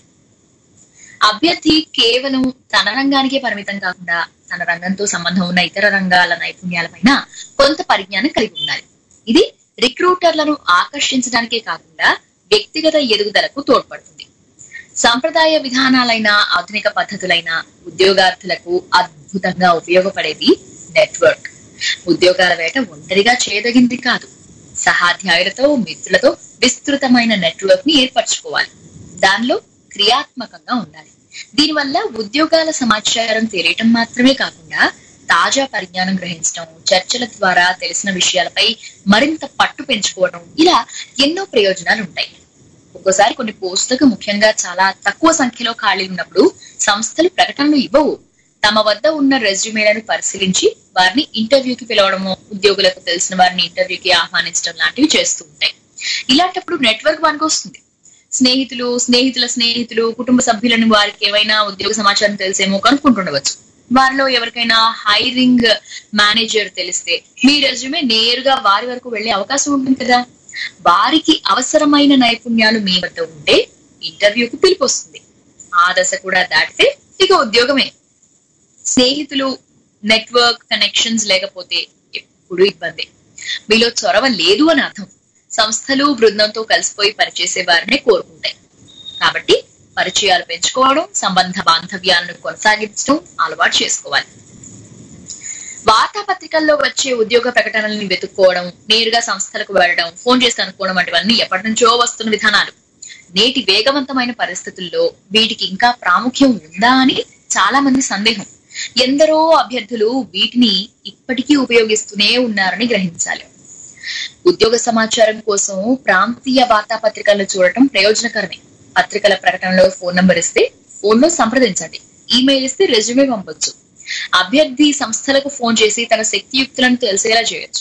అభ్యర్థి కేవలం తన రంగానికే పరిమితం కాకుండా తన రంగంతో సంబంధం ఉన్న ఇతర రంగాల నైపుణ్యాలపైన కొంత పరిజ్ఞానం కలిగి ఉండాలి. ఇది రిక్రూటర్లను ఆకర్షించడానికే కాకుండా వ్యక్తిగత ఎదుగుదలకు తోడ్పడుతుంది. సాంప్రదాయ విధానాలైన, ఆధునిక పద్ధతులైన ఉద్యోగార్థులకు అద్భుతంగా ఉపయోగపడేది నెట్వర్క్. ఉద్యోగాల వేట ఒంటరిగా చేయదగింది కాదు. సహాధ్యాయులతో, మిత్రులతో విస్తృతమైన నెట్వర్క్ ని ఏర్పరచుకోవాలి. దానిలో క్రియాత్మకంగా ఉండాలి. దీనివల్ల ఉద్యోగాల సమాచారం తెలియటం మాత్రమే కాకుండా తాజా పరిజ్ఞానం గ్రహించడం, చర్చల ద్వారా తెలిసిన విషయాలపై మరింత పట్టు పెంచుకోవడం, ఇలా ఎన్నో ప్రయోజనాలు ఉంటాయి. ఒక్కోసారి కొన్ని పోస్టులకు ముఖ్యంగా చాలా తక్కువ సంఖ్యలో ఖాళీలు ఉన్నప్పుడు సంస్థలు ప్రకటనలు ఇవ్వవు. తమ వద్ద ఉన్న రెజ్యూమేలను పరిశీలించి వారిని ఇంటర్వ్యూకి పిలవడము, ఉద్యోగులకు తెలిసిన వారిని ఇంటర్వ్యూకి ఆహ్వానించడం లాంటివి చేస్తూ ఉంటాయి. ఇలాంటప్పుడు నెట్వర్క్ పనికొస్తుంది. స్నేహితుల స్నేహితులు, కుటుంబ సభ్యులను వారికి ఏమైనా ఉద్యోగ సమాచారం తెలిసేమో కనుక్కుంటుండవచ్చు. వారిలో ఎవరికైనా హైరింగ్ మేనేజర్ తెలిస్తే మీ రెజ్యూమే నేరుగా వారి వరకు వెళ్లే అవకాశం ఉంటుంది కదా. వారికి అవసరమైన నైపుణ్యాలు మీ వద్ద ఉంటే ఇంటర్వ్యూకి పిలుపు వస్తుంది. ఆ దశ కూడా దాటితే ఇక ఉద్యోగమే. స్నేహితులు, నెట్వర్క్ కనెక్షన్స్ లేకపోతే ఎప్పుడు ఇబ్బంది. మీలో చొరవ లేదు అని అర్థం. సంస్థలు బృందంతో కలిసిపోయి పనిచేసే వారినే కోరుకుంటాయి. కాబట్టి పరిచయాలు పెంచుకోవడం, సంబంధ బాంధవ్యాలను కొనసాగించడం అలవాటు చేసుకోవాలి. వార్తాపత్రికల్లో వచ్చే ఉద్యోగ ప్రకటనల్ని వెతుక్కోవడం, నేరుగా సంస్థలకు వెళ్లడం, ఫోన్ చేసి కనుక్కోవడం వంటివన్నీ ఎప్పటి నుంచో వస్తున్న విధానాలు. నేటి వేగవంతమైన పరిస్థితుల్లో వీటికి ఇంకా ప్రాముఖ్యం ఉందా అని చాలా మంది సందేహం. ఎందరో అభ్యర్థులు వీటిని ఇప్పటికీ ఉపయోగిస్తూనే ఉన్నారని గ్రహించాలి. ఉద్యోగ సమాచారం కోసం ప్రాంతీయ వార్తాపత్రికలను చూడటం ప్రయోజనకరమే. పత్రికల ప్రకటనలో ఫోన్ నంబర్ ఇస్తే ఫోన్ లో సంప్రదించండి, ఈమెయిల్ ఇస్తే రెజ్యూమే పంపొచ్చు. అభ్యర్థి సంస్థలకు ఫోన్ చేసి తన శక్తియుక్తులను తెలిసేలా చేయొచ్చు.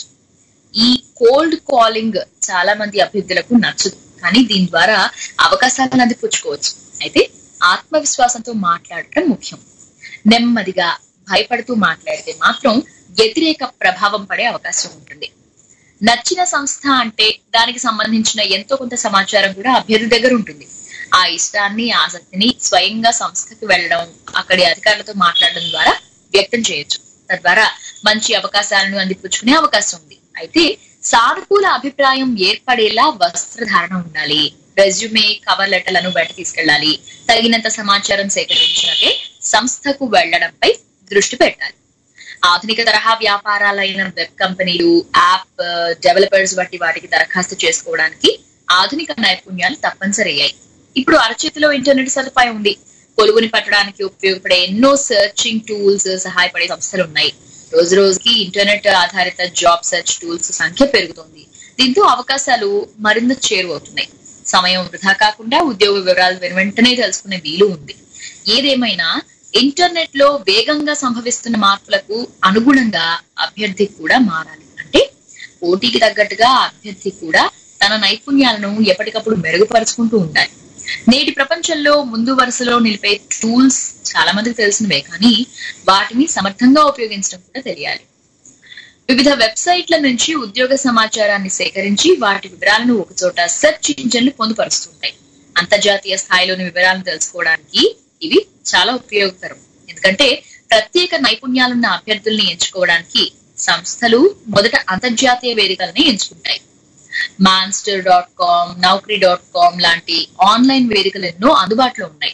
ఈ కోల్డ్ కాలింగ్ చాలా మంది అభ్యర్థులకు నచ్చదు, కానీ దీని ద్వారా అవకాశాలను అందిపుచ్చుకోవచ్చు. అయితే ఆత్మవిశ్వాసంతో మాట్లాడటం ముఖ్యం. నెమ్మదిగా భయపడుతూ మాట్లాడితే మాత్రం వ్యతిరేక ప్రభావం పడే అవకాశం ఉంటుంది. నచ్చిన సంస్థ అంటే దానికి సంబంధించిన ఎంతో కొంత సమాచారం కూడా అభ్యర్థి దగ్గర ఉంటుంది. ఆ ఇష్టాన్ని, ఆసక్తిని స్వయంగా సంస్థకి వెళ్ళడం, అక్కడి అధికారులతో మాట్లాడడం ద్వారా వ్యక్తం చేయొచ్చు. తద్వారా మంచి అవకాశాలను అందిపుచ్చుకునే అవకాశం ఉంది. అయితే సానుకూల అభిప్రాయం ఏర్పడేలా వస్త్రధారణ ఉండాలి. రెజ్యూమే, కవర్ లెటర్లను బయట తీసుకెళ్లాలి. తగినంత సమాచారం సేకరించాకే సంస్థకు వెళ్లడంపై దృష్టి పెట్టాలి. ఆధునిక తరహా వ్యాపారాలైన వెబ్ కంపెనీలు, యాప్ డెవలపర్స్ వంటి వాటికి దరఖాస్తు చేసుకోవడానికి ఆధునిక నైపుణ్యాలు తప్పనిసరి అయ్యాయి. ఇప్పుడు అరచేతిలో ఇంటర్నెట్ సదుపాయం ఉంది. పొలుగుని పట్టడానికి ఉపయోగపడే ఎన్నో సర్చింగ్ టూల్స్ సహాయపడే సంస్థలు ఉన్నాయి. రోజు రోజుకి ఇంటర్నెట్ ఆధారిత జాబ్ సెర్చ్ టూల్స్ సంఖ్య పెరుగుతోంది. దీంతో అవకాశాలు మరింత చేరువవుతున్నాయి. సమయం వృధా కాకుండా ఉద్యోగ వివరాలు వెంటనే తెలుసుకునే వీలు ఉంది. ఏదేమైనా ఇంటర్నెట్ లో వేగంగా సంభవిస్తున్న మార్పులకు అనుగుణంగా అభ్యర్థి కూడా మారాలి. అంటే పోటీకి తగ్గట్టుగా అభ్యర్థి కూడా తన నైపుణ్యాలను ఎప్పటికప్పుడు మెరుగుపరుచుకుంటూ ఉండాలి. నేటి ప్రపంచంలో ముందు వరుసలో నిలిపే టూల్స్ చాలా మందికి తెలిసినవే, కానీ వాటిని సమర్థంగా ఉపయోగించడం కూడా తెలియాలి. వివిధ వెబ్సైట్ల నుంచి ఉద్యోగ సమాచారాన్ని సేకరించి వాటి వివరాలను ఒకచోట సెర్చ్ ఇంజన్లు పొందుపరుస్తుంటాయి. అంతర్జాతీయ స్థాయిలోని వివరాలను తెలుసుకోవడానికి ఇవి చాలా ఉపయోగకరం. ఎందుకంటే ప్రత్యేక నైపుణ్యాలున్న అభ్యర్థుల్ని ఎంచుకోవడానికి సంస్థలు మొదట అంతర్జాతీయ వేదికల్ని ఎంచుకుంటాయి. Monster.com, Naukri.com లాంటి ఆన్లైన్ వేదికలు ఎన్నో అందుబాటులో ఉన్నాయి.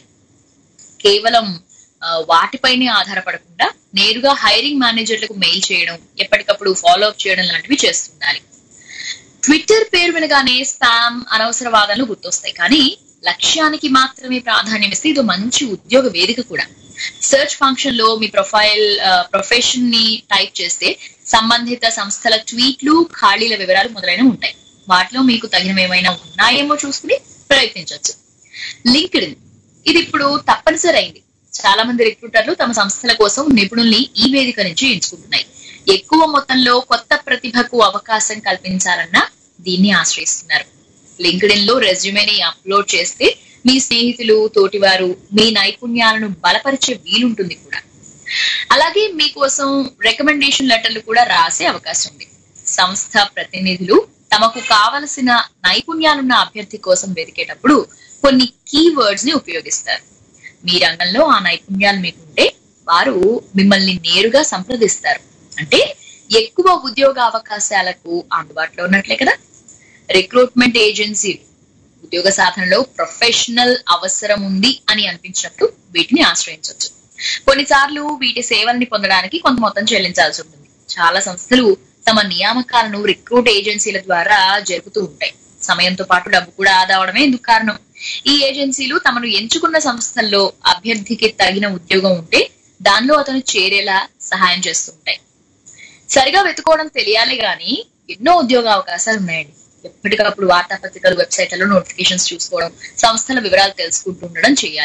కేవలం వాటిపైనే ఆధారపడకుండా నేరుగా హైరింగ్ మేనేజర్లకు మెయిల్ చేయడం, ఎప్పటికప్పుడు ఫాలో అప్ చేయడం లాంటివి చేస్తుండాలి. ట్విట్టర్ పేరు వినగానే స్పామ్, అనవసర వాదనలు గుర్తొస్తాయి, కానీ లక్ష్యానికి మాత్రమే ప్రాధాన్యం ఇస్తే ఇది మంచి ఉద్యోగ వేదిక కూడా. సెర్చ్ ఫంక్షన్ లో మీ ప్రొఫెషన్ ని టైప్ చేస్తే సంబంధిత సంస్థల ట్వీట్లు, ఖాళీల వివరాలు మొదలైనవి ఉంటాయి. వాటిలో మీకు తగినవి ఏమైనా ఉన్నాయేమో చూసుకుని ప్రయత్నించవచ్చు. లింక్డ్ఇన్ ఇది ఇప్పుడు తప్పనిసరి అయింది. చాలా మంది రిక్రూటర్లు తమ సంస్థల కోసం నిపుణుల్ని ఈ వేదిక నుంచి ఎంచుకుంటున్నాయి. ఎక్కువ మొత్తంలో కొత్త ప్రతిభకు అవకాశం కల్పించాలన్నా దీన్ని ఆశ్రయిస్తున్నారు. లింక్డ్ఇన్ లో రెజ్యూమేని అప్లోడ్ చేస్తే మీ స్నేహితులు, తోటివారు మీ నైపుణ్యాలను బలపరిచే వీలుంటుంది కూడా. అలాగే మీకోసం రికమెండేషన్ లెటర్లు కూడా రాసే అవకాశం ఉంది. సంస్థ ప్రతినిధులు తమకు కావలసిన నైపుణ్యాలున్న అభ్యర్థి కోసం వెతికేటప్పుడు కొన్ని కీవర్డ్స్ ని ఉపయోగిస్తారు. మీ రంగంలో ఆ నైపుణ్యాలు మీకుంటే వారు మిమ్మల్ని నేరుగా సంప్రదిస్తారు. అంటే ఎక్కువ ఉద్యోగ అవకాశాలకు అందుబాటులో ఉన్నట్లే కదా. రిక్రూట్మెంట్ ఏజెన్సీ ఉద్యోగ సాధనలో ప్రొఫెషనల్ అవసరం ఉంది అని అనిపించినప్పుడు వీటిని ఆశ్రయించవచ్చు. కొన్నిసార్లు వీటి సేవల్ని పొందడానికి కొంత మొత్తం చెల్లించాల్సి ఉంటుంది. చాలా సంస్థలు తమ నియామకాలను రిక్రూట్ ఏజెన్సీల ద్వారా జరుపుతూ ఉంటాయి. సమయంతో పాటు డబ్బు కూడా ఆదా అవడమే ఇందుకు కారణం. ఈ ఏజెన్సీలు తమను ఎంచుకున్న సంస్థల్లో అభ్యర్థికి తగిన ఉద్యోగం ఉంటే దానిలో అతను చేరేలా సహాయం చేస్తుంటాయి. సరిగా వెతుకోవడం తెలియాలి గాని ఎన్నో ఉద్యోగ అవకాశాలు ఉన్నాయండి. ఎప్పటికప్పుడు వార్తాపత్రికలు, వెబ్సైట్లలో నోటిఫికేషన్స్ చూసుకోవడం, సంస్థల వివరాలు తెలుసుకుంటూ ఉండడం చేయాలి.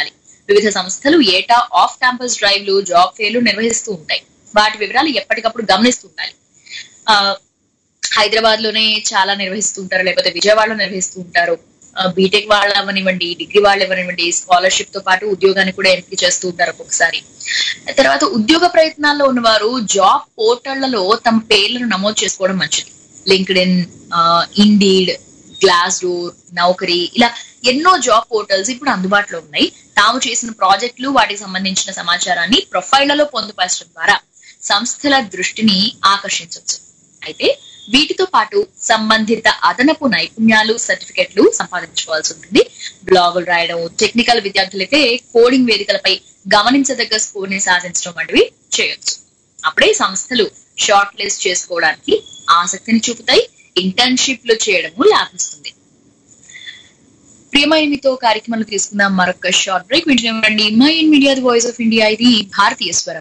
వివిధ సంస్థలు ఏటా ఆఫ్ క్యాంపస్ డ్రైవ్లు, జాబ్ ఫేర్లు నిర్వహిస్తూ ఉంటాయి. వాటి వివరాలు ఎప్పటికప్పుడు గమనిస్తూ ఉండాలి. హైదరాబాద్ లోనే చాలా నిర్వహిస్తూ ఉంటారు, లేకపోతే విజయవాడలో నిర్వహిస్తూ ఉంటారు. బీటెక్ వాళ్ళు అవ్వనివ్వండి, డిగ్రీ వాళ్ళు ఇవ్వనివ్వండి, స్కాలర్షిప్ తో పాటు ఉద్యోగాన్ని కూడా ఎంపిక చేస్తూ ఉంటారు ఒక్కొక్కసారి. తర్వాత ఉద్యోగ ప్రయత్నాల్లో ఉన్నవారు జాబ్ పోర్టళ్లలో తమ పేర్లను నమోదు చేసుకోవడం మంచిది. LinkedIn, Indeed, Glassdoor, Naukri, ఇలా ఎన్నో జాబ్ పోర్టల్స్ ఇప్పుడు అందుబాటులో ఉన్నాయి. తాము చేసిన ప్రాజెక్టులు, వాటికి సంబంధించిన సమాచారాన్ని ప్రొఫైళ్లలో పొందుపరచడం ద్వారా సంస్థల దృష్టిని ఆకర్షించవచ్చు. అయితే వీటితో పాటు సంబంధిత అదనపు నైపుణ్యాలు, సర్టిఫికెట్లు సంపాదించుకోవాల్సి ఉంటుంది. బ్లాగులు రాయడం, టెక్నికల్ విద్యార్థులైతే కోడింగ్ వేదికలపై గమనించదగ్గ స్కోర్ ని సాధించడం వంటివి చేయొచ్చు. అప్పుడే సంస్థలు షార్ట్ లిస్ట్ చేసుకోవడానికి ఆసక్తిని చూపుతాయి, ఇంటర్న్షిప్లు చేయడము లాభిస్తుంది. ప్రియమైన మీతో కార్యక్రమాలు తీసుకుందాం మరొక షార్ట్ బ్రేక్. వింటున్నామండి mind media the voice of India, ఇది భారతీయ స్వరం.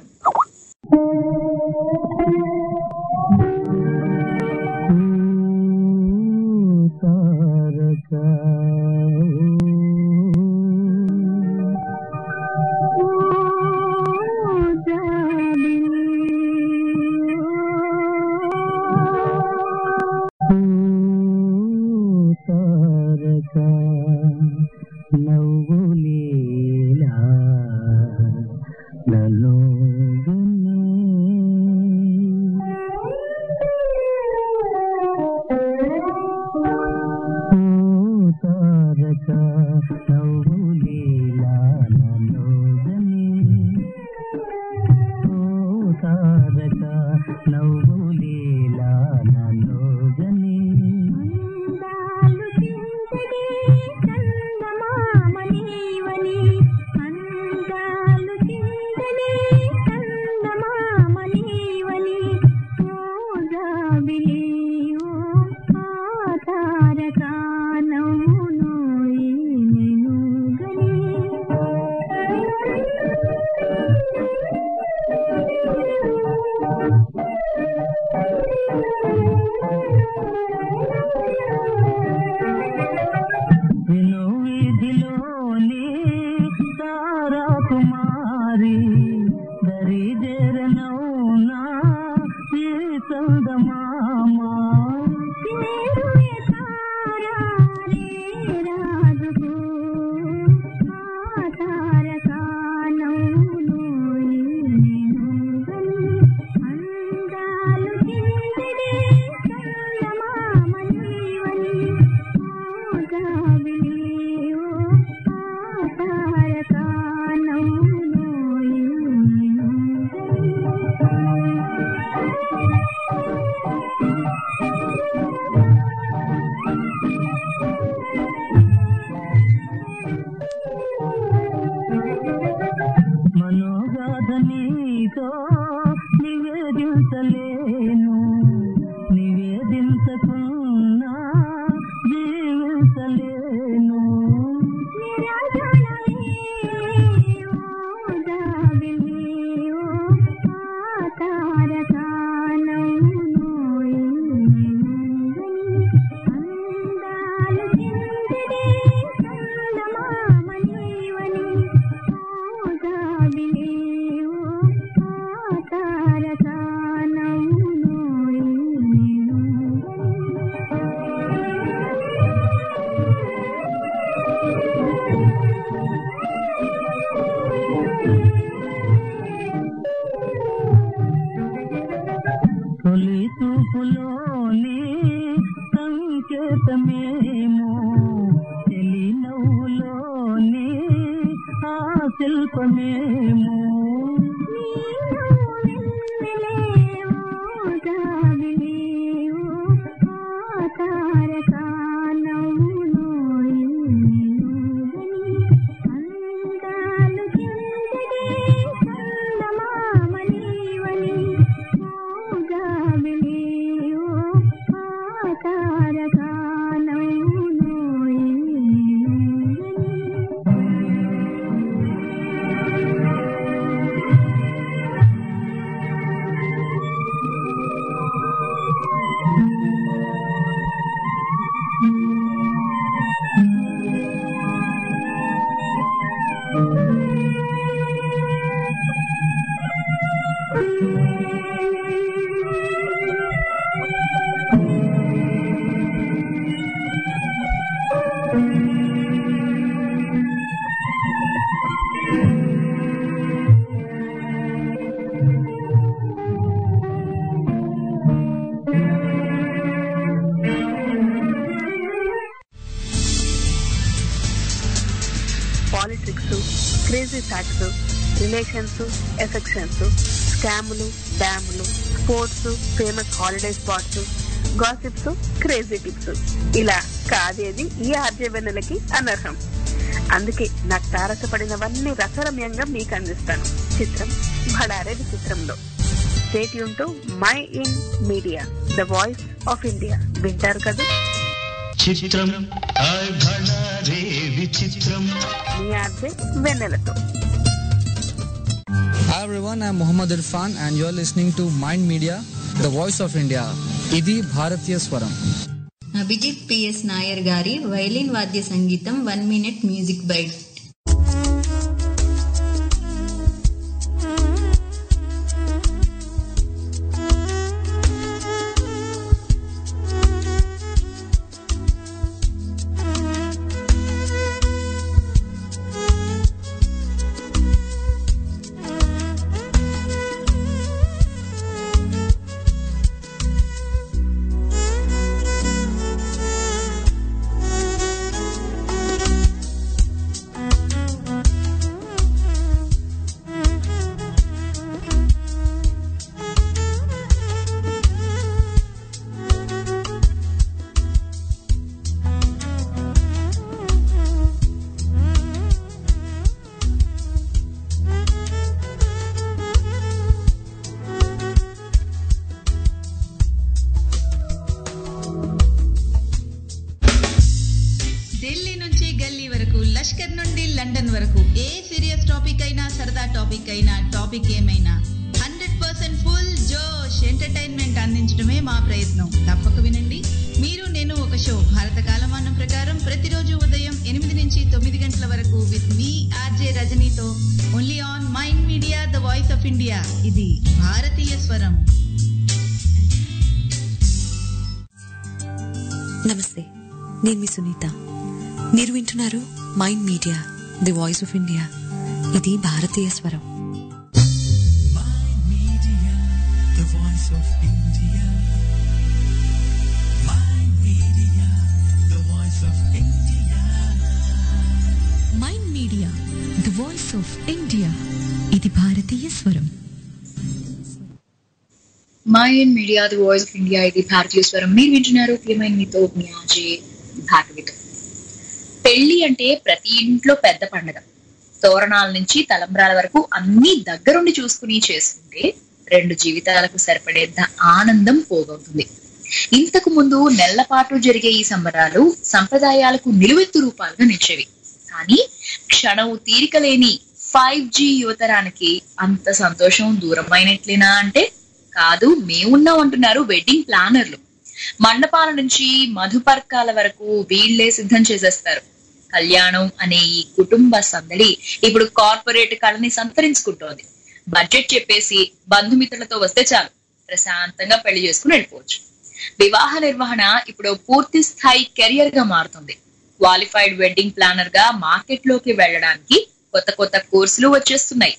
క్రేజీ ఫ్యాక్ట్స్, రిలేషన్స్, ఎఫెక్షన్స్, స్కాములు, డ్యాములు, sports, famous holiday spots, gossips, crazy tips, ఇలా కాదేది ఈ ఆర్జే వెన్నెలకి అనర్హం. అందుకే నాకు తారసపడినవన్నీ రసరమ్యంగా మీకు అందిస్తాను చిత్రం భడారే విచిత్రంలో. Stay tune to mind media, the voice of India. వింటారు కదా చిత్రం విచిత్రం మీ ఆర్జే వెన్నెలతో. Hi everyone, I'm Muhammad Irfan and you're listening to Mind Media, the voice of India. ఇది భారతీయ స్వరం. అభిజిత్ పిఎస్ నాయర్ గారి వైలిన్ వాద్య సంగీతం 1 minute మ్యూజిక్ బైట్. నమస్తే, నేను మీ సునీత. మీరు వింటున్నారు mind media, the voice of India. ఇది భారతీయ స్వరం. Mind media, the voice of India. ఇది భారతీయ స్వరం. Mind media, the voice of India. ఇది భారతీయ స్వరం. మీరు వింటున్నారు ప్రియమైన మీతో జ్ఞాజే భాగవితో. పెళ్లి అంటే ప్రతి ఇంట్లో పెద్ద పండగ. తోరణాల నుంచి తలంబ్రాల వరకు అన్ని దగ్గరుండి చూసుకుని చేసుకుంటే 2 జీవితాలకు సరిపడేంత ఆనందం పోగవుతుంది. ఇంతకు ముందు నెలల పాటు జరిగే ఈ సంబరాలు సంప్రదాయాలకు నిలువెత్తు రూపాలుగా నిలిచేవి. కానీ క్షణం తీరిక లేని 5G యువతరానికి అంత సంతోషం దూరమైనట్లేనా అంటే కాదు, మేమున్నాం అంటున్నారు వెడ్డింగ్ ప్లానర్లు. మండపాల నుంచి మధుపర్కాల వరకు వీళ్లే సిద్ధం చేసేస్తారు. కళ్యాణం అనే ఈ కుటుంబ సందడి ఇప్పుడు కార్పొరేట్ కళని సంతరించుకుంటోంది. బడ్జెట్ చెప్పేసి బంధుమిత్రులతో వస్తే చాలు, ప్రశాంతంగా పెళ్లి చేసుకుని వెళ్ళిపోవచ్చు. వివాహ నిర్వహణ ఇప్పుడు పూర్తి స్థాయి కెరియర్ గా మారుతుంది. క్వాలిఫైడ్ వెడ్డింగ్ ప్లానర్ గా మార్కెట్ లోకి వెళ్ళడానికి కొత్త కొత్త కోర్సులు వచ్చేస్తున్నాయి.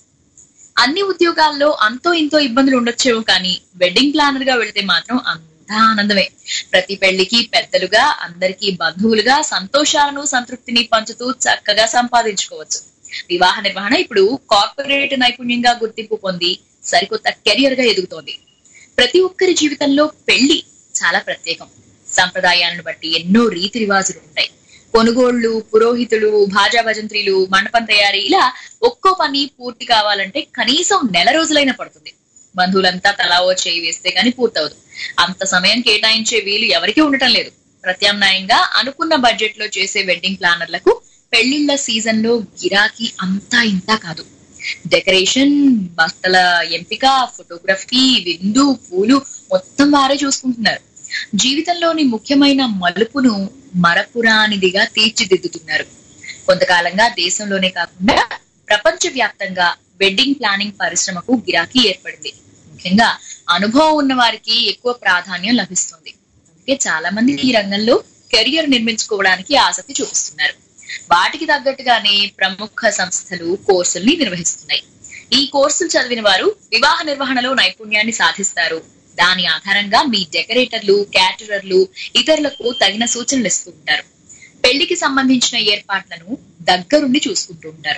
అన్ని ఉద్యోగాల్లో అంతో ఇంతో ఇబ్బందులు ఉండొచ్చేమో కానీ వెడ్డింగ్ ప్లానర్ గా వెళ్తే మాత్రం అంతా ఆనందమే. ప్రతి పెళ్లికి పెద్దలుగా, అందరికీ బంధువులుగా సంతోషాలను సంతృప్తిని పంచుతూ చక్కగా సంపాదించుకోవచ్చు. వివాహ నిర్వహణ ఇప్పుడు కార్పొరేట్ నైపుణ్యంగా గుర్తింపు పొంది సరికొత్త కెరియర్ గా ఎదుగుతోంది. ప్రతి ఒక్కరి జీవితంలో పెళ్లి చాలా ప్రత్యేకం. సంప్రదాయాలను బట్టి ఎన్నో రీతి రివాజులు ఉంటాయి. కొనుగోళ్లు, పురోహితులు, భాజా భజంత్రీలు, మండపం తయారీ, ఇలా ఒక్కో పని పూర్తి కావాలంటే కనీసం 1 నెల రోజులైనా పడుతుంది. బంధువులంతా తలావో చేయి వేస్తే గానీ పూర్తవదు. అంత సమయం కేటాయించే వీలు ఎవరికీ ఉండటం లేదు. ప్రత్యామ్నాయంగా అనుకున్న బడ్జెట్ లో చేసే వెడ్డింగ్ ప్లానర్లకు పెళ్లిళ్ల సీజన్ లో గిరాకీ అంతా ఇంతా కాదు. డెకరేషన్, బట్టల ఎంపిక, ఫోటోగ్రఫీ, విందు, పూలు మొత్తం వారే చూసుకుంటున్నారు. జీవితంలోని ముఖ్యమైన మలుపును మరపురానిదిగా తీర్చిదిద్దుతున్నారు. కొంతకాలంగా దేశంలోనే కాకుండా ప్రపంచ వ్యాప్తంగా వెడ్డింగ్ ప్లానింగ్ పరిశ్రమకు గిరాకీ ఏర్పడింది. ముఖ్యంగా అనుభవం ఉన్న వారికి ఎక్కువ ప్రాధాన్యం లభిస్తుంది. అందుకే చాలా మంది ఈ రంగంలో కెరియర్ నిర్మించుకోవడానికి ఆసక్తి చూపిస్తున్నారు. వాటికి తగ్గట్టుగానే ప్రముఖ సంస్థలు కోర్సుల్ని నిర్వహిస్తున్నాయి. ఈ కోర్సులు చదివిన వారు వివాహ నిర్వహణలో నైపుణ్యాన్ని సాధిస్తారు. దాని ఆధారంగా మీ డెకరేటర్లు, క్యాటరర్లు ఇతరులకు తగిన సూచనలు ఇస్తూ ఉంటారు. పెళ్లికి సంబంధించిన ఏర్పాట్లను దగ్గరుండి చూసుకుంటూ ఉంటారు.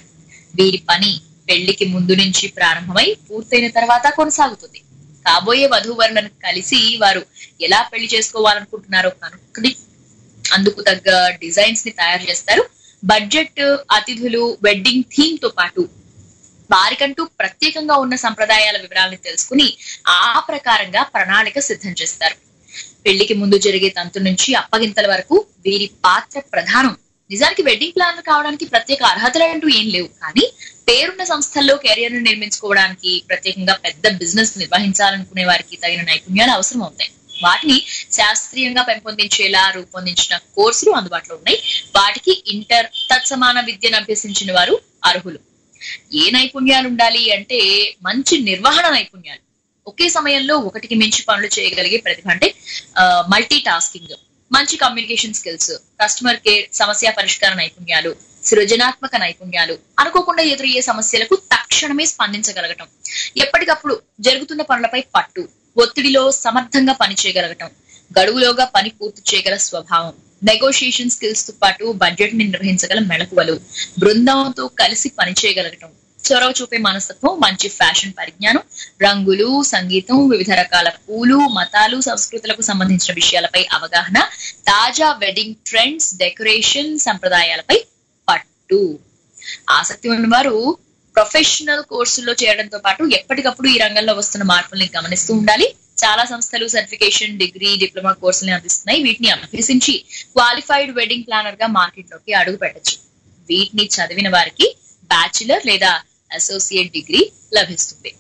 వీరి పని పెళ్లికి ముందు నుంచి ప్రారంభమై పూర్తయిన తర్వాత కొనసాగుతుంది. కాబోయే వధూవరులను కలిసి వారు ఎలా పెళ్లి చేసుకోవాలనుకుంటున్నారో కనుక్కుని అందుకు తగ్గ డిజైన్స్ ని తయారు చేస్తారు. బడ్జెట్, అతిథులు, వెడ్డింగ్ థీమ్ తో పాటు వారికంటూ ప్రత్యేకంగా ఉన్న సంప్రదాయాల వివరాలను తెలుసుకుని ఆ ప్రకారంగా ప్రణాళిక సిద్ధం చేస్తారు. పెళ్లికి ముందు జరిగే తంతు నుంచి అప్పగింతల వరకు వీరి పాత్ర ప్రధానం. నిజానికి వెడ్డింగ్ ప్లానర్ కావడానికి ప్రత్యేక అర్హతలు అంటూ ఏం లేవు, కానీ పేరున్న సంస్థల్లో కెరియర్ ను నిర్మించుకోవడానికి, ప్రత్యేకంగా పెద్ద బిజినెస్ నిర్వహించాలనుకునే వారికి తగిన నైపుణ్యాలు అవసరం అవుతాయి. వాటిని శాస్త్రీయంగా పెంపొందించేలా రూపొందించిన కోర్సులు అందుబాటులో ఉన్నాయి. వాటికి ఇంటర్ తత్సమాన విద్యను అభ్యసించిన వారు అర్హులు. ఏ నైపుణ్యాలు ఉండాలి అంటే మంచి నిర్వహణ నైపుణ్యాలు, ఒకే సమయంలో ఒకటికి మించి పనులు చేయగలిగే ప్రతిభ, అంటే మల్టీ టాస్కింగ్, మంచి కమ్యూనికేషన్ స్కిల్స్, కస్టమర్ కేర్, సమస్య పరిష్కార నైపుణ్యాలు, సృజనాత్మక నైపుణ్యాలు, అనుకోకుండా ఎదురయ్యే సమస్యలకు తక్షణమే స్పందించగలగటం, ఎప్పటికప్పుడు జరుగుతున్న పనులపై పట్టు, ఒత్తిడిలో సమర్థంగా పని చేయగలగటం, గడువులోగా పని పూర్తి చేయగల స్వభావం, నెగోషియేషన్ స్కిల్స్ తో పాటు బడ్జెట్ ని నిర్వహించగల మెళకువలు, బృందంతో కలిసి పని చేయగలగటం, చొరవ చూపే మనస్తత్వం, మంచి ఫ్యాషన్ పరిజ్ఞానం, రంగులు, సంగీతం, వివిధ రకాల పూలు, మతాలు, సంస్కృతులకు సంబంధించిన విషయాలపై అవగాహన, తాజా వెడ్డింగ్ ట్రెండ్స్, డెకరేషన్ సంప్రదాయాలపై పట్టు. ఆసక్తి ఉన్నవారు ప్రొఫెషనల్ కోర్సుల్లో చేయడంతో పాటు ఎప్పటికప్పుడు ఈ రంగంలో వస్తున్న మార్పుల్ని గమనిస్తూ ఉండాలి. చాలా సంస్థలు సర్టిఫికేషన్, డిగ్రీ, డిప్లొమా కోర్సుల్ని అందిస్తున్నాయి. వీటిని అభ్యసించి క్వాలిఫైడ్ వెడ్డింగ్ ప్లానర్ గా మార్కెట్ లోకి అడుగు పెట్టచ్చు. వీటిని చదివిన వారికి బ్యాచిలర్ లేదా అసోసియేట్ డిగ్రీ లభిస్తుంది.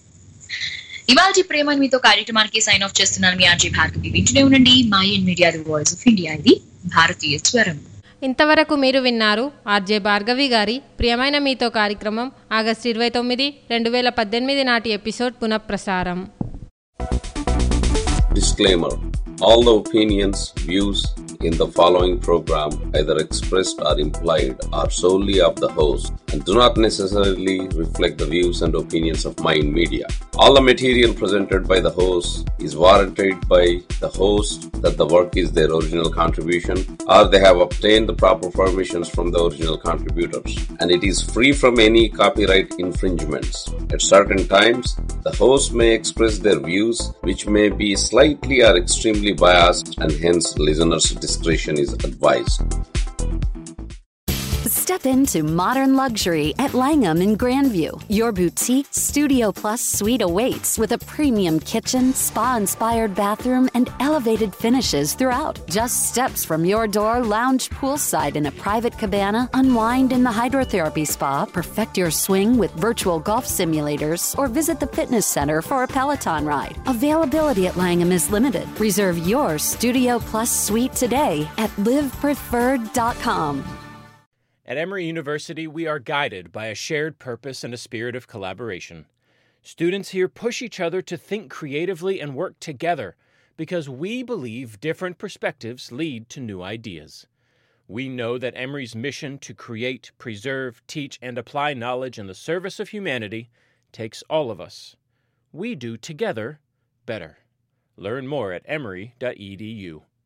ఇవాళ ప్రేమ మీతో కార్యక్రమానికి సైన్ ఆఫ్ చేస్తున్నాను. మీ ఆర్జే భార్గవి. వింటూనే ఉండండి mind media, the voice of India. ఇది భారతీయ స్వరం. ఇంతవరకు మీరు విన్నారు ఆర్జే భార్గవి గారి ప్రియమైన మీతో కార్యక్రమం ఆగస్టు 29, 2018 నాటి ఎపిసోడ్ పునఃప్రసారం. Disclaimer. All the opinions, views in the following program, either expressed or implied, are solely of the host and do not necessarily reflect the views and opinions of Mind Media. All the material presented by the host is warranted by the host that the work is their original contribution or they have obtained the proper permissions from the original contributors, and it is free from any copyright infringements. At certain times, the host may express their views which may be slightly or extremely biased, and hence listeners' discretion is advised. Step into modern luxury at Langham in Grandview. Your boutique Studio Plus suite awaits with a premium kitchen, spa-inspired bathroom, and elevated finishes throughout. Just steps from your door, lounge poolside in a private cabana, unwind in the hydrotherapy spa, perfect your swing with virtual golf simulators, or visit the fitness center for a Peloton ride. Availability at Langham is limited. Reserve your Studio Plus suite today at livepreferred.com. At Emory University, we are guided by a shared purpose and a spirit of collaboration. Students here push each other to think creatively and work together because we believe different perspectives lead to new ideas. We know that Emory's mission to create, preserve, teach, and apply knowledge in the service of humanity takes all of us. We do together better. Learn more at emory.edu.